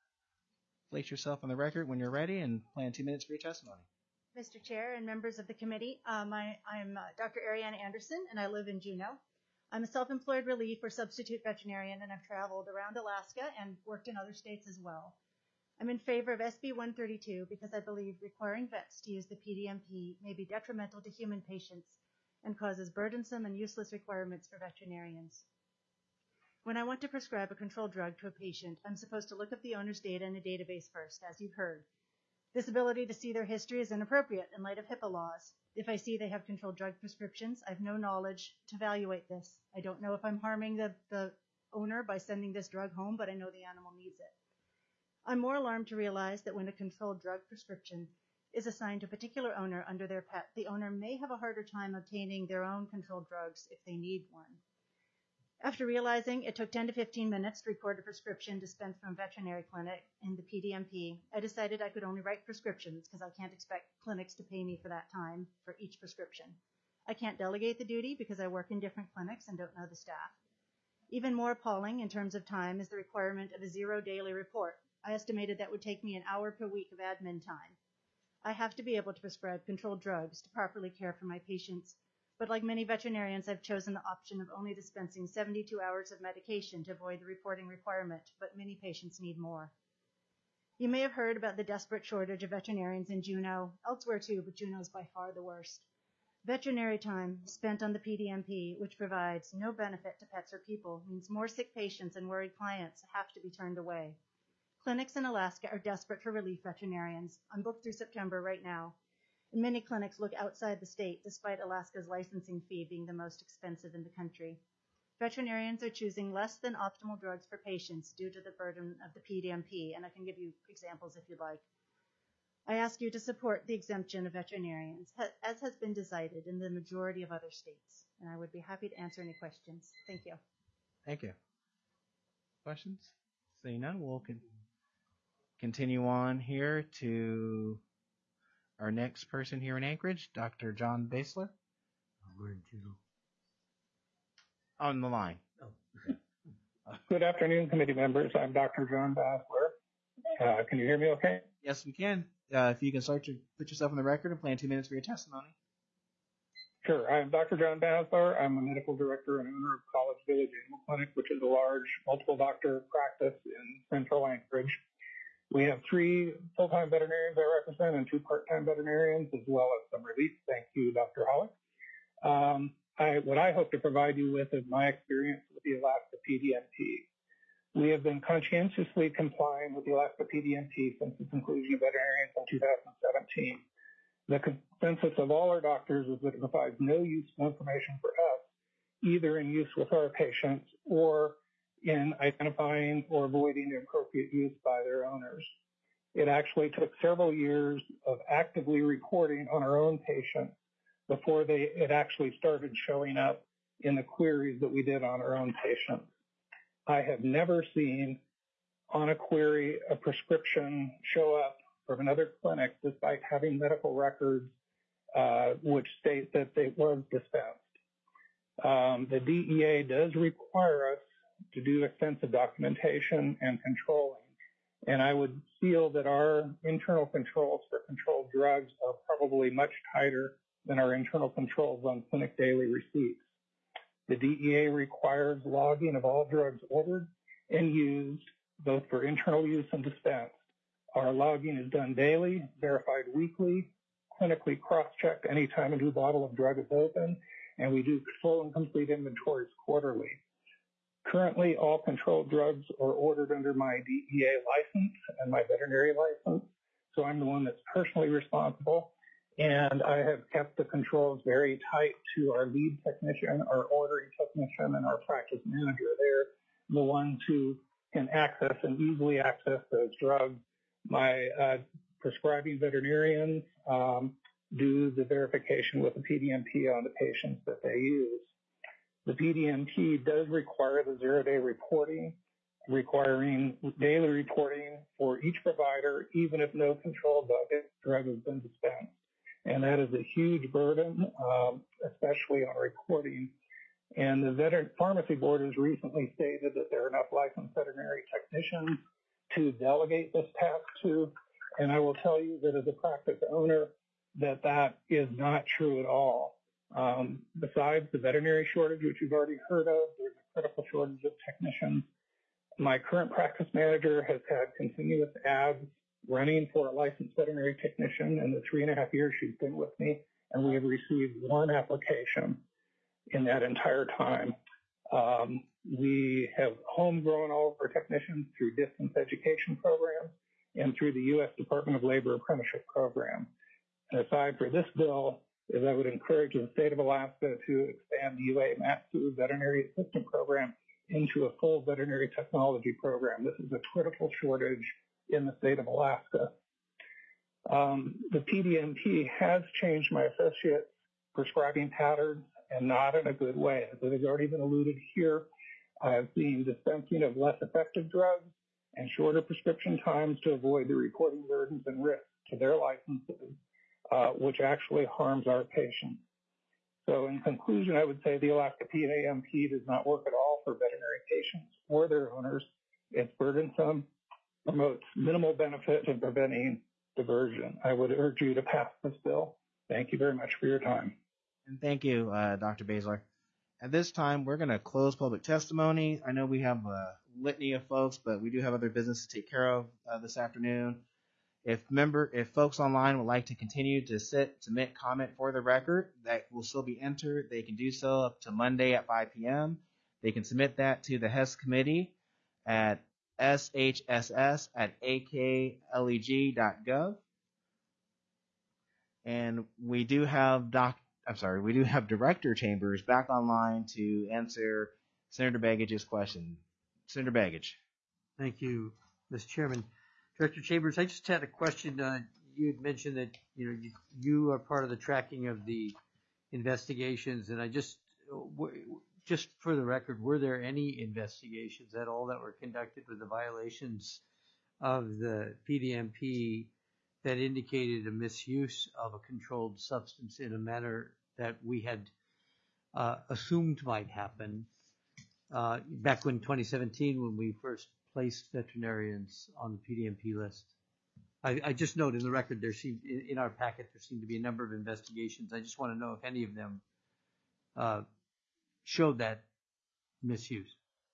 place yourself on the record when you're ready and plan two minutes for your testimony. Mister Chair and members of the committee, um, I, I'm uh, Doctor Ariana Anderson, and I live in Juneau. I'm a self-employed relief or substitute veterinarian, and I've traveled around Alaska and worked in other states as well. I'm in favor of S B one thirty-two because I believe requiring vets to use the P D M P may be detrimental to human patients and causes burdensome and useless requirements for veterinarians. When I want to prescribe a controlled drug to a patient, I'm supposed to look up the owner's data in a database first, as you've heard. This ability to see their history is inappropriate in light of HIPAA laws. If I see they have controlled drug prescriptions, I have no knowledge to evaluate this. I don't know if I'm harming the, the owner by sending this drug home, but I know the animal needs it. I'm more alarmed to realize that when a controlled drug prescription is assigned to a particular owner under their pet, the owner may have a harder time obtaining their own controlled drugs if they need one. After realizing it took ten to fifteen minutes to record a prescription dispensed from a veterinary clinic in the P D M P, I decided I could only write prescriptions because I can't expect clinics to pay me for that time for each prescription. I can't delegate the duty because I work in different clinics and don't know the staff. Even more appalling in terms of time is the requirement of a zero daily report. I estimated that would take me an hour per week of admin time. I have to be able to prescribe controlled drugs to properly care for my patients, but like many veterinarians, I've chosen the option of only dispensing seventy-two hours of medication to avoid the reporting requirement, but many patients need more. You may have heard about the desperate shortage of veterinarians in Juneau, elsewhere too, but Juneau is by far the worst. Veterinary time spent on the P D M P, which provides no benefit to pets or people, means more sick patients and worried clients have to be turned away. Clinics in Alaska are desperate for relief veterinarians. I'm booked through September right now. And many clinics look outside the state, despite Alaska's licensing fee being the most expensive in the country. Veterinarians are choosing less than optimal drugs for patients due to the burden of the P D M P, and I can give you examples if you'd like. I ask you to support the exemption of veterinarians, as has been decided in the majority of other states, and I would be happy to answer any questions. Thank you. Thank you. Questions? Seeing none, we'll con- continue on here to our next person here in Anchorage, Doctor John Basler. Gordon Juno. On the line. Oh, okay. Good afternoon, committee members. I'm Doctor John Basler. Uh, can you hear me okay? Yes, we can. Uh, if you can start to put yourself on the record and plan two minutes for your testimony. Sure. I'm Doctor John Basler. I'm a medical director and owner of College Village Animal Clinic, which is a large multiple doctor practice in central Anchorage. We have three full-time veterinarians I represent and two part-time veterinarians, as well as some relief. Thank you, Doctor Hollick. Um, I, what I hope to provide you with is my experience with the Alaska P D M P. We have been conscientiously complying with the Alaska P D M P since its inclusion of veterinarians in two thousand seventeen. The consensus of all our doctors is that it provides no useful information for us, either in use with our patients or in identifying or avoiding inappropriate use by their owners. It actually took several years of actively reporting on our own patients before they it actually started showing up in the queries that we did on our own patients. I have never seen on a query a prescription show up from another clinic despite having medical records uh, which state that it was dispensed. Um, the D E A does require us to do extensive documentation and controlling, and I would feel that our internal controls for controlled drugs are probably much tighter than our internal controls on clinic daily receipts. The D E A requires logging of all drugs ordered and used, both for internal use and dispensed. Our logging is done daily, verified weekly, clinically cross-checked anytime a new bottle of drug is open, and we do full and complete inventories quarterly. Currently, all controlled drugs are ordered under my D E A license and my veterinary license, so I'm the one that's personally responsible. And I have kept the controls very tight to our lead technician, our ordering technician, and our practice manager. They're the ones who can access and easily access those drugs. My uh, prescribing veterinarians um, do the verification with the P D M P on the patients that they use. The P D M P does require the zero-day reporting, requiring daily reporting for each provider, even if no controlled drug has been dispensed. And that is a huge burden, um, especially on reporting. And the Veteran Pharmacy Board has recently stated that there are enough licensed veterinary technicians to delegate this task to. And I will tell you that as a practice owner, that that is not true at all. Um, besides the veterinary shortage, which you've already heard of, there's a critical shortage of technicians. My current practice manager has had continuous ads running for a licensed veterinary technician in the three and a half years she's been with me, and we have received one application in that entire time. Um, we have homegrown all of our technicians through distance education programs and through the U S Department of Labor apprenticeship program. And aside for this bill, is I would encourage the state of Alaska to expand the U A MATSU veterinary assistant program into a full veterinary technology program. This is a critical shortage in the state of Alaska. Um, the P D M P has changed my associates' prescribing patterns, and not in a good way. As it has already been alluded here, I have seen dispensing of less effective drugs and shorter prescription times to avoid the reporting burdens and risks to their licenses, uh, which actually harms our patients. So in conclusion, I would say the Alaska P D M P does not work at all for veterinary patients or their owners. It's burdensome, promotes minimal benefit in preventing diversion. I would urge you to pass this bill. Thank you very much for your time. And thank you, uh, Doctor Basler. At this time, we're going to close public testimony. I know we have a litany of folks, but we do have other business to take care of uh, this afternoon. If member, if folks online would like to continue to sit, submit comment for the record, that will still be entered. They can do so up to Monday at five p.m. They can submit that to the H E S committee at S H S S at A K leg dot gov. And we do have Doc, I'm sorry, we do have Director Chambers back online to answer Senator Baggage's question. Senator Baggage. Thank you, Mister Chairman. Director Chambers, I just had a question. Uh, you had mentioned that you know you, you are part of the tracking of the investigations, and I just, just for the record, were there any investigations at all that were conducted with the violations of the P D M P that indicated a misuse of a controlled substance in a manner that we had uh, assumed might happen. Uh, back when twenty seventeen, when we first placed veterinarians on the P D M P list. I, I just note in the record there seemed, in, in our packet, there seemed to be a number of investigations. I just want to know if any of them uh, showed that misuse.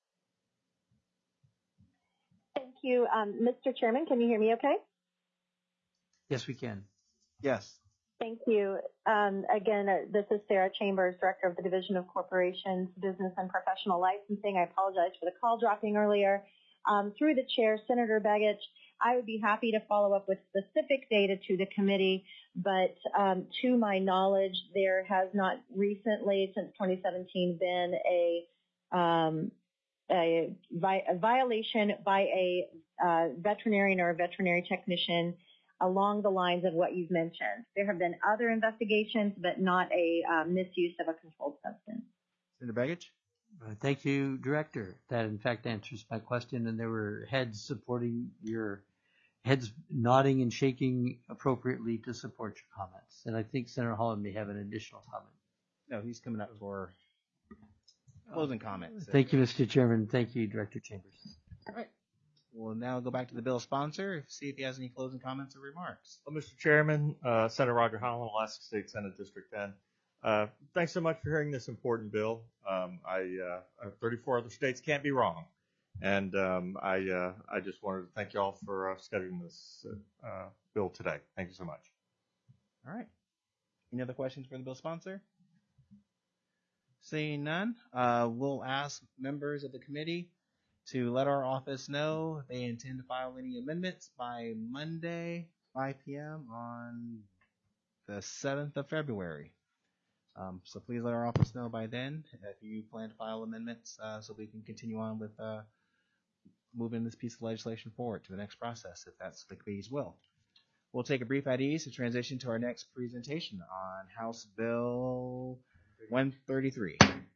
Thank you. Um, Mister Chairman, can you hear me okay? Yes, we can. Yes. Thank you. Um, again, uh, this is Sarah Chambers, Director of the Division of Corporations, Business and Professional Licensing. I apologize for the call dropping earlier. Um, through the chair, Senator Begich, I would be happy to follow up with specific data to the committee, but um, to my knowledge, there has not recently, since twenty seventeen, been a, um, a, vi- a violation by a uh, veterinarian or a veterinary technician along the lines of what you've mentioned. There have been other investigations, but not a uh, misuse of a controlled substance. Senator Begich? Uh, thank you, Director. That, in fact, answers my question, and there were heads supporting your heads nodding and shaking appropriately to support your comments. And I think Senator Holland may have an additional comment. No, he's coming up for closing comments. Thank you, Mister Chairman. Thank you, Director Chambers. All right. We'll now go back to the bill sponsor, see if he has any closing comments or remarks. Well, Mister Chairman, uh, Senator Roger Holland, Alaska State Senate District ten. Uh, thanks so much for hearing this important bill. Um, I, uh, thirty-four other states can't be wrong. And um, I, uh, I just wanted to thank you all for uh, scheduling this uh, bill today. Thank you so much. All right. Any other questions for the bill sponsor? Seeing none, uh, we'll ask members of the committee to let our office know if they intend to file any amendments by Monday, five p.m. on the seventh of February. Um, so please let our office know by then if you plan to file amendments uh, so we can continue on with uh, moving this piece of legislation forward to the next process, if that's the committee's will. We'll take a brief at ease to transition to our next presentation on House Bill one thirty-three.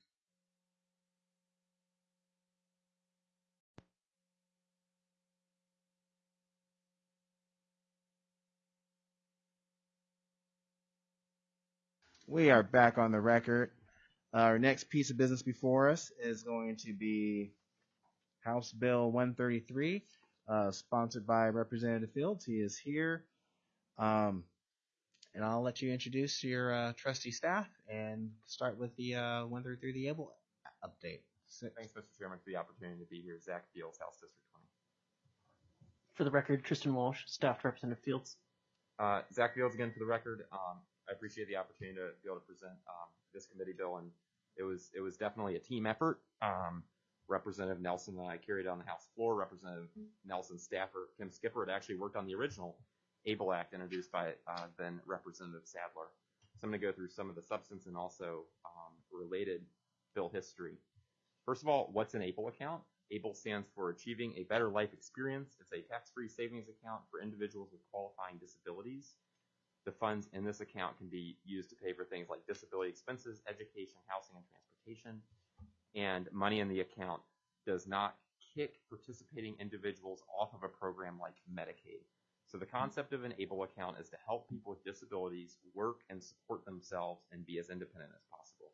We are back on the record. Our next piece of business before us is going to be House Bill one thirty-three, uh, sponsored by Representative Fields. He is here. Um, and I'll let you introduce your uh, trustee staff and start with the uh, one thirty-three, the ABLE update. Six. Thanks, Mister Chairman, for the opportunity to be here. Zach Fields, House District twenty. For the record, Tristan Walsh, Staff to Representative Fields. Uh, Zach Fields again for the record. Um, I appreciate the opportunity to be able to present um, this committee bill, and it was it was definitely a team effort. Um, Representative Nelson and I carried it on the House floor. Representative Nelson's staffer, Kim Skipper, had actually worked on the original ABLE Act introduced by uh, then Representative Sadler. So I'm going to go through some of the substance and also um, related bill history. First of all, what's an ABLE account? ABLE stands for Achieving a Better Life Experience. It's a tax-free savings account for individuals with qualifying disabilities. The funds in this account can be used to pay for things like disability expenses, education, housing, and transportation. And money in the account does not kick participating individuals off of a program like Medicaid. So the concept of an ABLE account is to help people with disabilities work and support themselves and be as independent as possible.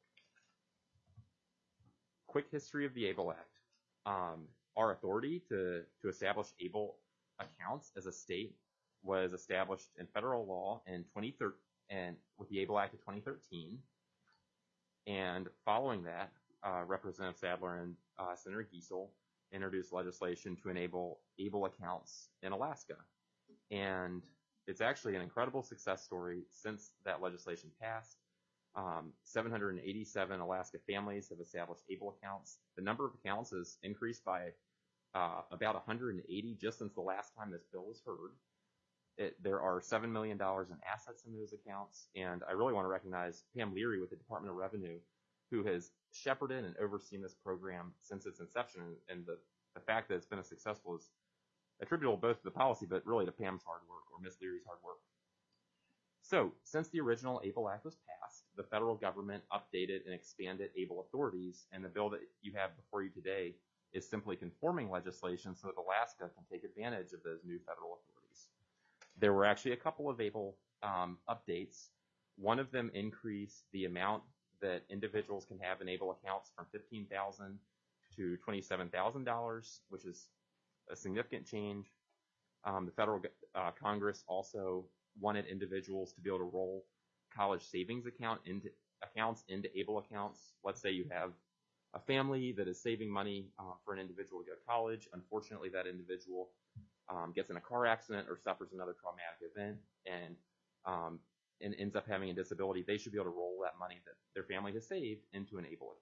Quick history of the ABLE Act. Um, our authority to, to establish ABLE accounts as a state was established in federal law in twenty thirteen, and with the ABLE Act of twenty thirteen. And following that, uh, Representative Sadler and uh, Senator Giesel introduced legislation to enable ABLE accounts in Alaska. And it's actually an incredible success story since that legislation passed. Um, seven hundred eighty-seven Alaska families have established ABLE accounts. The number of accounts has increased by uh, about one hundred eighty just since the last time this bill was heard. It, there are seven million dollars in assets in those accounts, and I really want to recognize Pam Leary with the Department of Revenue, who has shepherded and overseen this program since its inception, and the, the fact that it's been a successful is attributable both to the policy, but really to Pam's hard work, or Miz Leary's hard work. So, since the original ABLE Act was passed, the federal government updated and expanded ABLE authorities, and the bill that you have before you today is simply conforming legislation so that Alaska can take advantage of those new federal authorities. There were actually a couple of ABLE um, updates. One of them increased the amount that individuals can have in ABLE accounts from fifteen thousand dollars to twenty-seven thousand dollars, which is a significant change. Um, the federal uh, Congress also wanted individuals to be able to roll college savings account into accounts into ABLE accounts. Let's say you have a family that is saving money uh, for an individual to go to college. Unfortunately, that individual um, gets in a car accident or suffers another traumatic event and, um, and ends up having a disability. They should be able to roll that money that their family has saved into an ABLE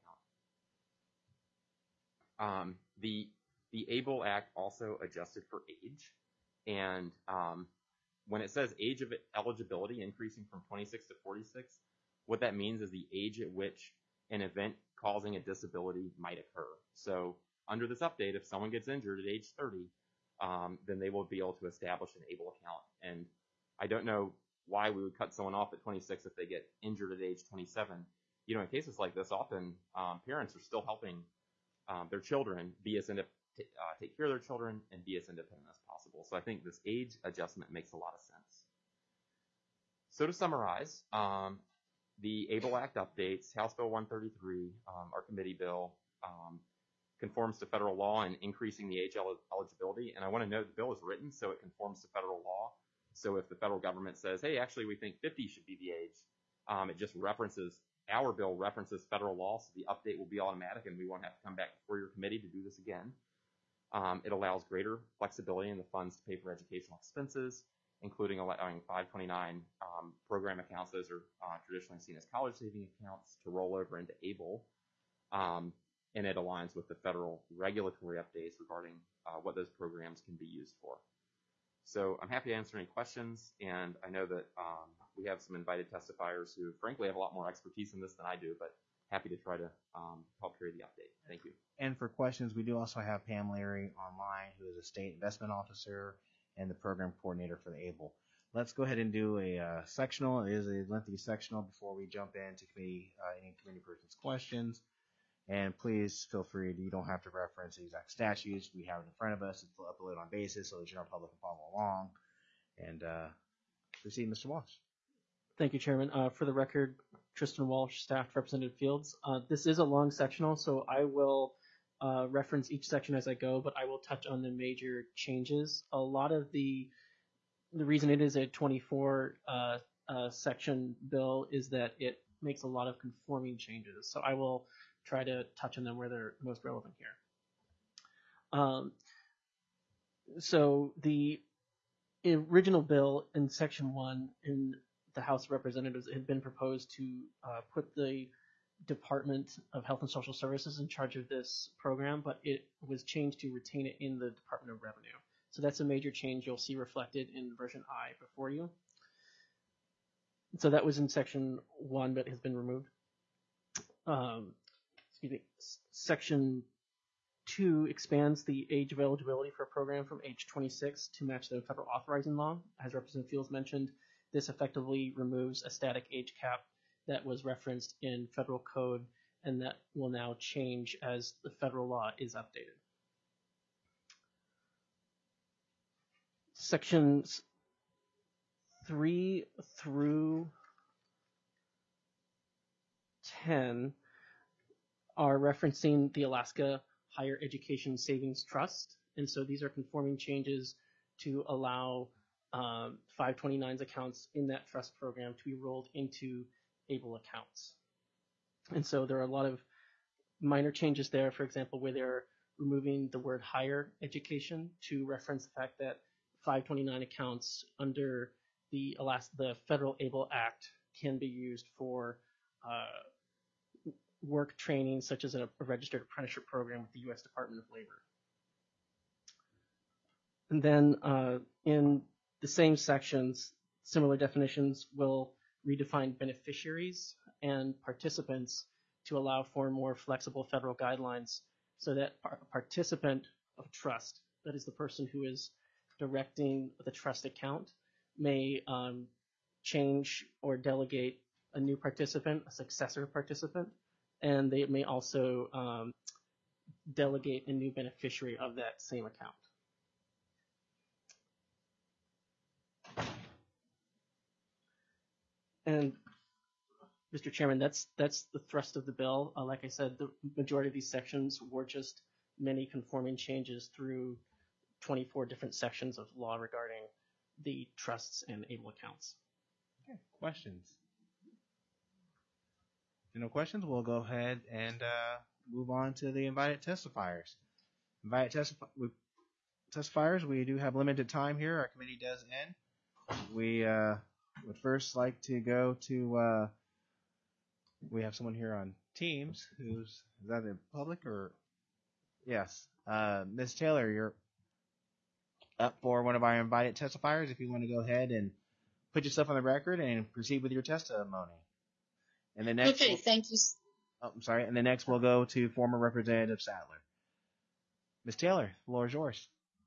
account. Um, the, the ABLE Act also adjusted for age. And um, when it says age of eligibility increasing from twenty-six to forty-six, what that means is the age at which an event causing a disability might occur. So under this update, if someone gets injured at age thirty, um, then they will be able to establish an ABLE account. And I don't know why we would cut someone off at twenty-six if they get injured at age twenty-seven. You know, in cases like this, often um, parents are still helping um, their children be as independent, uh, take care of their children and be as independent as possible. So I think this age adjustment makes a lot of sense. So to summarize, um, the ABLE Act updates, House Bill one thirty-three, um, our committee bill, um, conforms to federal law and increasing the age el eligibility. And I want to note the bill is written so it conforms to federal law. So if the federal government says, hey, actually we think fifty should be the age, um, it just references, our bill references federal law, so the update will be automatic and we won't have to come back before your committee to do this again. Um, it allows greater flexibility in the funds to pay for educational expenses, including allowing five twenty-nine um, program accounts, those are uh, traditionally seen as college saving accounts, to roll over into ABLE. Um, and it aligns with the federal regulatory updates regarding uh, what those programs can be used for. So I'm happy to answer any questions, and I know that um, we have some invited testifiers who frankly have a lot more expertise in this than I do, but happy to try to um, help carry the update. Thank you. And for questions, we do also have Pam Leary online, who is a state investment officer and the program coordinator for the ABLE. Let's go ahead and do a uh, sectional. It is a lengthy sectional before we jump into committee, uh, any committee person's questions. And please feel free to, you don't have to reference the exact statutes. We have it in front of us. It's uploaded on basis so the general public can follow along. And uh, proceed, Mister Walsh. Thank you, Chairman. Uh, for the record, Tristan Walsh, staff Representative Fields. Uh, this is a long sectional, so I will uh, reference each section as I go, but I will touch on the major changes. A lot of the, the reason it is a twenty-four uh, uh, section bill is that it makes a lot of conforming changes. So I will try to touch on them where they're most relevant here. Um, so the original bill in section one in the House of Representatives had been proposed to uh, put the Department of Health and Social Services in charge of this program, but it was changed to retain it in the Department of Revenue. So that's a major change you'll see reflected in version I before you. So that was in section one, but has been removed. Um, excuse me. Section two expands the age of eligibility for a program from age twenty-six to match the federal authorizing law. As Representative Fields mentioned, this effectively removes a static age cap that was referenced in federal code, and that will now change as the federal law is updated. Sections three through ten are referencing the Alaska Higher Education Savings Trust, and so these are conforming changes to allow um, five twenty-nine's accounts in that trust program to be rolled into ABLE accounts. And so there are a lot of minor changes there, for example, where they're removing the word higher education to reference the fact that five twenty-nine accounts under the Alaska, the Federal ABLE Act can be used for uh, work training, such as a, a registered apprenticeship program with the U S Department of Labor. And then uh, in the same sections, similar definitions will redefine beneficiaries and participants to allow for more flexible federal guidelines so that a participant of trust, that is the person who is directing the trust account, may um, change or delegate a new participant, a successor participant, and they may also um, delegate a new beneficiary of that same account. And Mister Chairman, that's that's the thrust of the bill. Uh, like I said, the majority of these sections were just many conforming changes through twenty-four different sections of law regarding the trusts and able accounts. Okay. Questions? If there are no questions, we'll go ahead and uh, move on to the invited testifiers. Invited testif- testifiers, we do have limited time here. Our committee does end. We uh, would first like to go to, uh, we have someone here on Teams who's, is that in public or? Yes. Uh, Miz Taylor, you're up for one of our invited testifiers. If you want to go ahead and put yourself on the record and proceed with your testimony. And the next, okay, we'll, thank you. Oh, I'm sorry. And the next we'll go to former Representative Sadler. Miz Taylor, the floor is yours.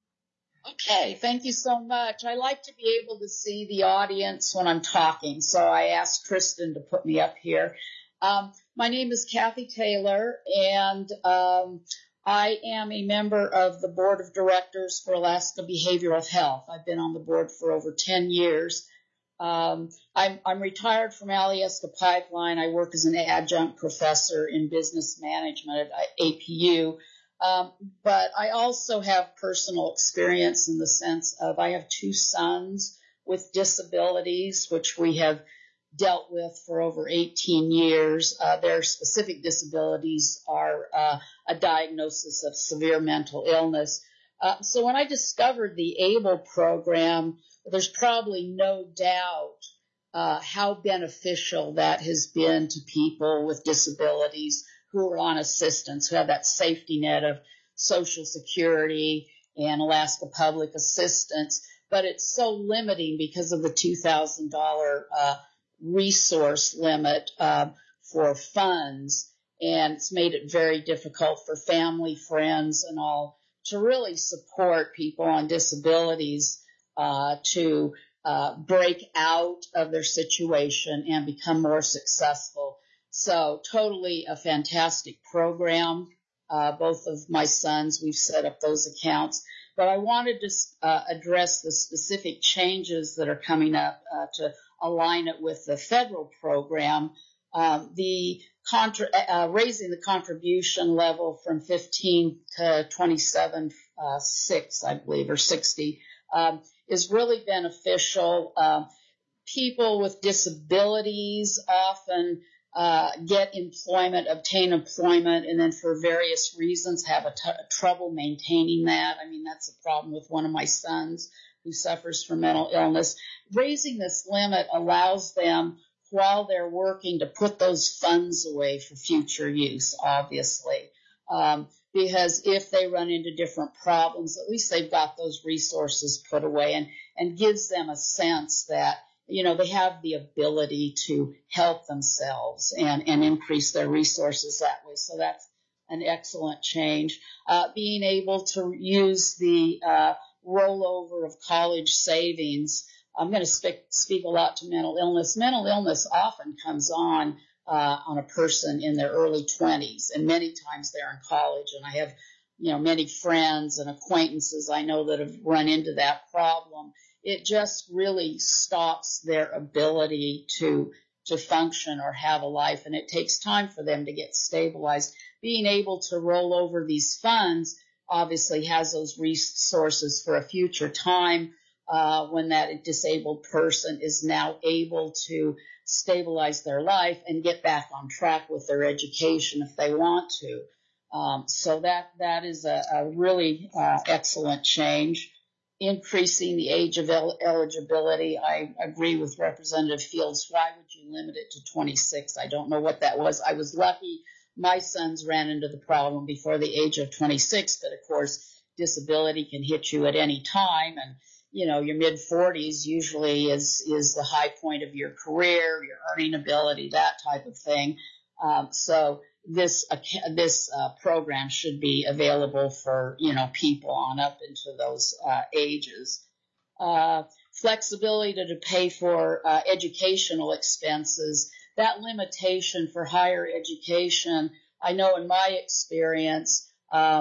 Okay, thank you so much. I like to be able to see the audience when I'm talking, so I asked Kristen to put me up here. Um, my name is Kathy Taylor, and um, I am a member of the Board of Directors for Alaska Behavioral Health. I've been on the board for over ten years. Um, I'm, I'm retired from Alyeska Pipeline. I work as an adjunct professor in business management at A P U. Um, but I also have personal experience in the sense of I have two sons with disabilities, which we have dealt with for over eighteen years. Uh, their specific disabilities are uh, a diagnosis of severe mental illness. Uh, so when I discovered the ABLE program, there's probably no doubt uh, how beneficial that has been to people with disabilities who are on assistance, who have that safety net of Social Security and Alaska Public Assistance. But it's so limiting because of the two thousand dollars uh, resource limit uh, for funds, and it's made it very difficult for family, friends, and all to really support people on disabilities uh, to uh, break out of their situation and become more successful. So totally a fantastic program. Uh, both of my sons, we've set up those accounts. But I wanted to uh, address the specific changes that are coming up uh, to align it with the federal program. Um, the contra- uh, raising the contribution level from fifteen to twenty-seven uh, six, I believe, or sixty, um, is really beneficial. Um, people with disabilities often uh, get employment, obtain employment, and then for various reasons have a t- trouble maintaining that. I mean, that's a problem with one of my sons who suffers from mental illness. Raising this limit allows them, while they're working, to put those funds away for future use, obviously. Um, because if they run into different problems, at least they've got those resources put away, and, and gives them a sense that, you know, they have the ability to help themselves and, and increase their resources that way. So that's an excellent change. Uh, being able to use the uh, rollover of college savings. I'm going to speak, speak a lot to mental illness. Mental illness often comes on uh, on a person in their early twenties, and many times they're in college. And I have, you know, many friends and acquaintances I know that have run into that problem. It just really stops their ability to to function or have a life, and it takes time for them to get stabilized. Being able to roll over these funds obviously has those resources for a future time uh, when that disabled person is now able to stabilize their life and get back on track with their education if they want to. Um, so that that is a, a really uh, excellent change. Increasing the age of el- eligibility, I agree with Representative Fields. Why would you limit it to twenty-six? I don't know what that was. I was lucky. My sons ran into the problem before the age of twenty-six, but of course, disability can hit you at any time. And, you know, your mid forties usually is, is the high point of your career, your earning ability, that type of thing. Um, so this, uh, this uh, program should be available for, you know, people on up into those uh, ages. Uh, flexibility to, to pay for uh, educational expenses. That limitation for higher education, I know in my experience, um,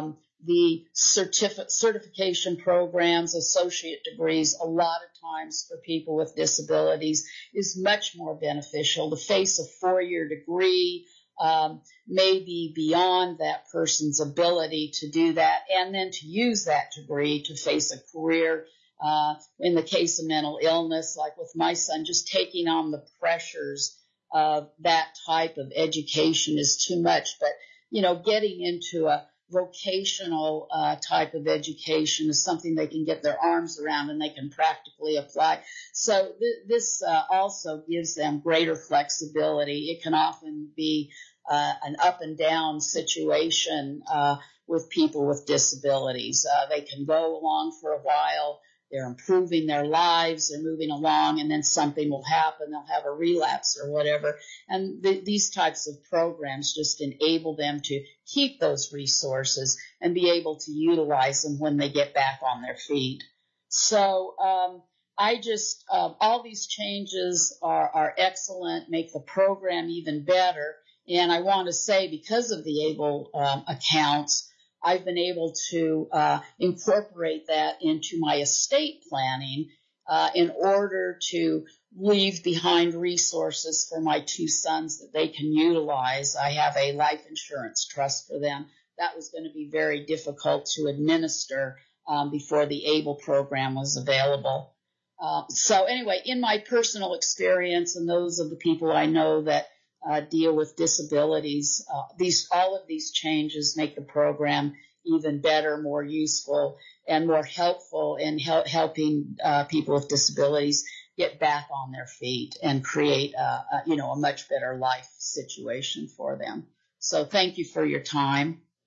the certificate certification programs, associate degrees, a lot of times for people with disabilities is much more beneficial. To face a four-year degree um, may be beyond that person's ability to do that, and then to use that degree to face a career. Uh, in the case of mental illness, like with my son, just taking on the pressures of that type of education is too much. But, you know, getting into a vocational uh, type of education is something they can get their arms around and they can practically apply. So th- this uh, also gives them greater flexibility. It can often be uh, an up and down situation uh, with people with disabilities. Uh, they can go along for a while. They're improving their lives, they're moving along, and then something will happen. They'll have a relapse or whatever. And th- these types of programs just enable them to keep those resources and be able to utilize them when they get back on their feet. So um, I just, uh, all these changes are, are excellent, make the program even better. And I want to say, because of the ABLE um, accounts, I've been able to uh, incorporate that into my estate planning uh, in order to leave behind resources for my two sons that they can utilize. I have a life insurance trust for them. That was going to be very difficult to administer um, before the ABLE program was available. Uh, so anyway, in my personal experience and those of the people I know that Uh, deal with disabilities. Uh, these, all of these changes make the program even better, more useful, and more helpful in hel- helping uh, people with disabilities get back on their feet and create, uh, a, you know, a much better life situation for them. So thank you for your time.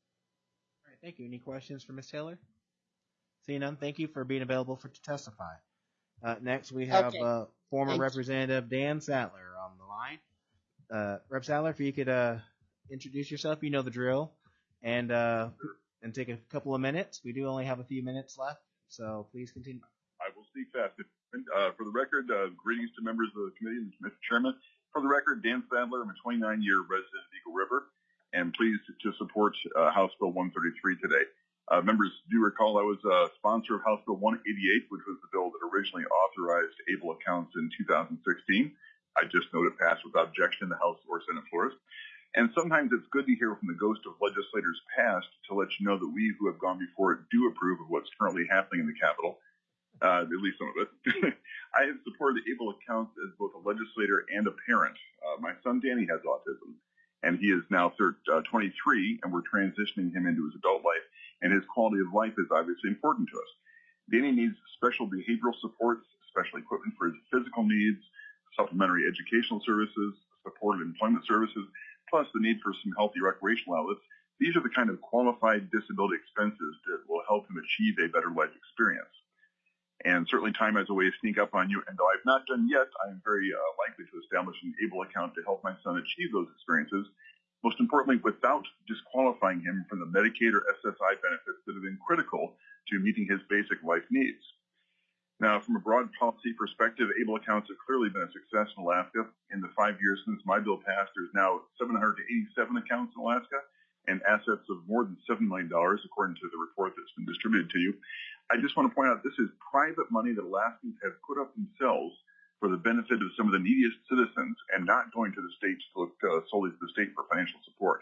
All right, thank you. Any questions for Miz Taylor? Seeing none, thank you for being available for to testify. Uh, next, we have Okay. uh, former Thank you. Representative Dan Sattler on the line. Uh, Rep Sattler, if you could uh, introduce yourself, you know the drill, and uh, and take a couple of minutes. We do only have a few minutes left, so please continue. I will speak fast. Uh, for the record, uh, greetings to members of the committee and Mister Chairman. For the record, Dan Sattler, I'm a twenty-nine year resident of Eagle River, and pleased to support uh, House Bill one thirty-three today. Uh, members do recall I was a sponsor of House Bill one eighty-eight, which was the bill that originally authorized ABLE accounts in two thousand sixteen. I just note it passed without objection in the House or Senate floors. And sometimes it's good to hear from the ghost of legislators past to let you know that we who have gone before it do approve of what's currently happening in the Capitol, uh, at least some of it. I have supported the ABLE accounts as both a legislator and a parent. Uh, my son Danny has autism, and he is now uh, twenty-three, and we're transitioning him into his adult life, and his quality of life is obviously important to us. Danny needs special behavioral supports, special equipment for his physical needs, supplementary educational services, supported employment services, plus the need for some healthy recreational outlets. These are the kind of qualified disability expenses that will help him achieve a better life experience. And certainly time has a way to sneak up on you, and though I've not done yet, I am very uh, likely to establish an ABLE account to help my son achieve those experiences, most importantly, without disqualifying him from the Medicaid or S S I benefits that have been critical to meeting his basic life needs. Now, from a broad policy perspective, ABLE accounts have clearly been a success in Alaska. In the five years since my bill passed, there's now seven hundred eighty-seven accounts in Alaska and assets of more than seven million dollars, according to the report that's been distributed to you. I just want to point out this is private money that Alaskans have put up themselves for the benefit of some of the neediest citizens and not going to the states to look uh, solely to the state for financial support.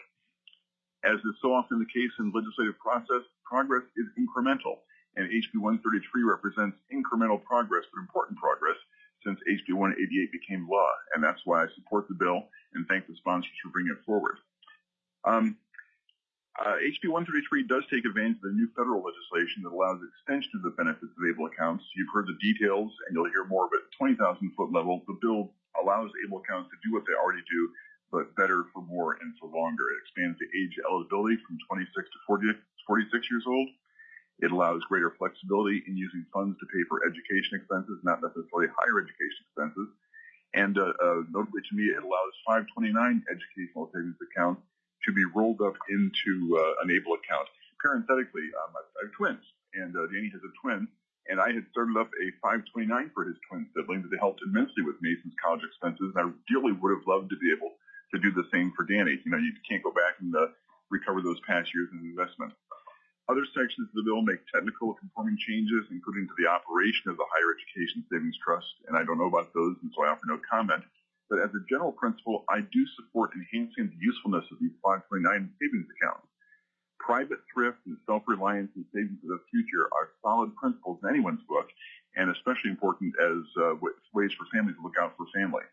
As is so often the case in legislative process, progress is incremental. And H B one thirty-three represents incremental progress, but important progress, since H B one eighty-eight became law. And that's why I support the bill and thank the sponsors for bringing it forward. Um, uh, H B one thirty-three does take advantage of the new federal legislation that allows extension of the benefits of ABLE accounts. You've heard the details, and you'll hear more of it at twenty thousand foot level. The bill allows ABLE accounts to do what they already do, but better for more and for longer. It expands the age eligibility from twenty-six to forty, forty-six years old. It allows greater flexibility in using funds to pay for education expenses, not necessarily higher education expenses. And uh, uh, notably to me, it allows five twenty-nine educational savings accounts to be rolled up into uh, an ABLE account. Parenthetically, um, I have twins, and uh, Danny has a twin, and I had started up a five twenty-nine for his twin sibling that helped immensely with Mason's college expenses, and I dearly would have loved to be able to do the same for Danny. You know, you can't go back and uh, recover those past years in investment. Other sections of the bill make technical conforming changes, including to the operation of the Higher Education Savings Trust, and I don't know about those, and so I offer no comment. But as a general principle, I do support enhancing the usefulness of these five twenty-nine savings accounts. Private thrift and self-reliance and savings for the future are solid principles in anyone's book, and especially important as uh, ways for families to look out for family.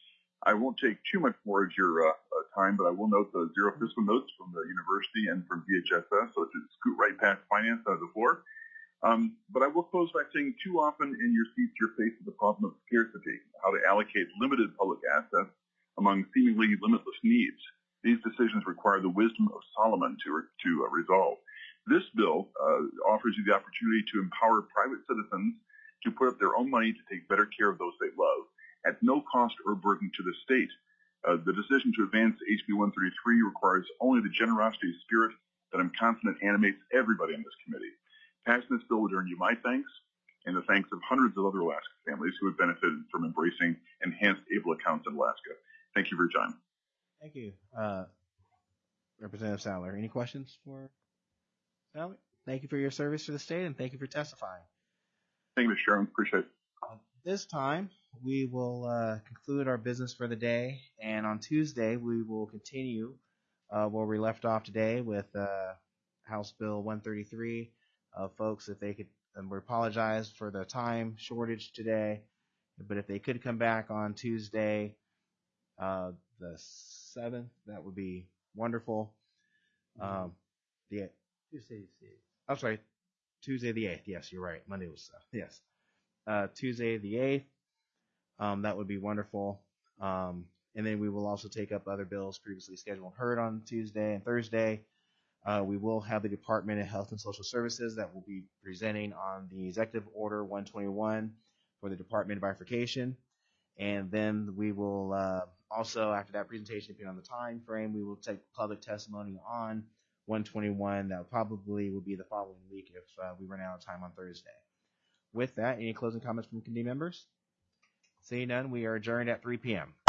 I won't take too much more of your uh, uh, time, but I will note the zero fiscal notes from the university and from V H S S, so to scoot right past finance out of the floor. Um, but I will close by saying too often in your seats you're faced with the problem of scarcity, how to allocate limited public assets among seemingly limitless needs. These decisions require the wisdom of Solomon to, to uh, resolve. This bill uh, offers you the opportunity to empower private citizens to put up their own money to take better care of those they love, at no cost or burden to the state. Uh, the decision to advance H B one thirty-three requires only the generosity of spirit that I'm confident animates everybody in this committee. Passing this bill would earn you my thanks and the thanks of hundreds of other Alaska families who have benefited from embracing enhanced ABLE accounts in Alaska. Thank you for your time. Thank you, uh, Representative Sadler. Any questions for Sadler? Thank you for your service to the state, and thank you for testifying. Thank you, Mister Chairman. Appreciate it. Uh, this time, we will uh, conclude our business for the day, and on Tuesday, we will continue uh, where we left off today with uh, House Bill one thirty-three. Uh, folks, if they could, and we apologize for the time shortage today, but if they could come back on Tuesday, uh, the seventh, that would be wonderful. Um, the Tuesday, Tuesday. I'm sorry, Tuesday the eighth. Yes, you're right. Monday was uh, yes. Uh, Tuesday the eighth. Um, that would be wonderful. Um, and then we will also take up other bills previously scheduled and heard on Tuesday and Thursday. Uh, we will have the Department of Health and Social Services that will be presenting on the Executive Order one twenty-one for the Department of Bifurcation. And then we will uh, also, after that presentation, depending on the time frame, we will take public testimony on one twenty-one. That probably will be the following week if uh, we run out of time on Thursday. With that, any closing comments from committee members? Seeing none, we are adjourned at three p.m.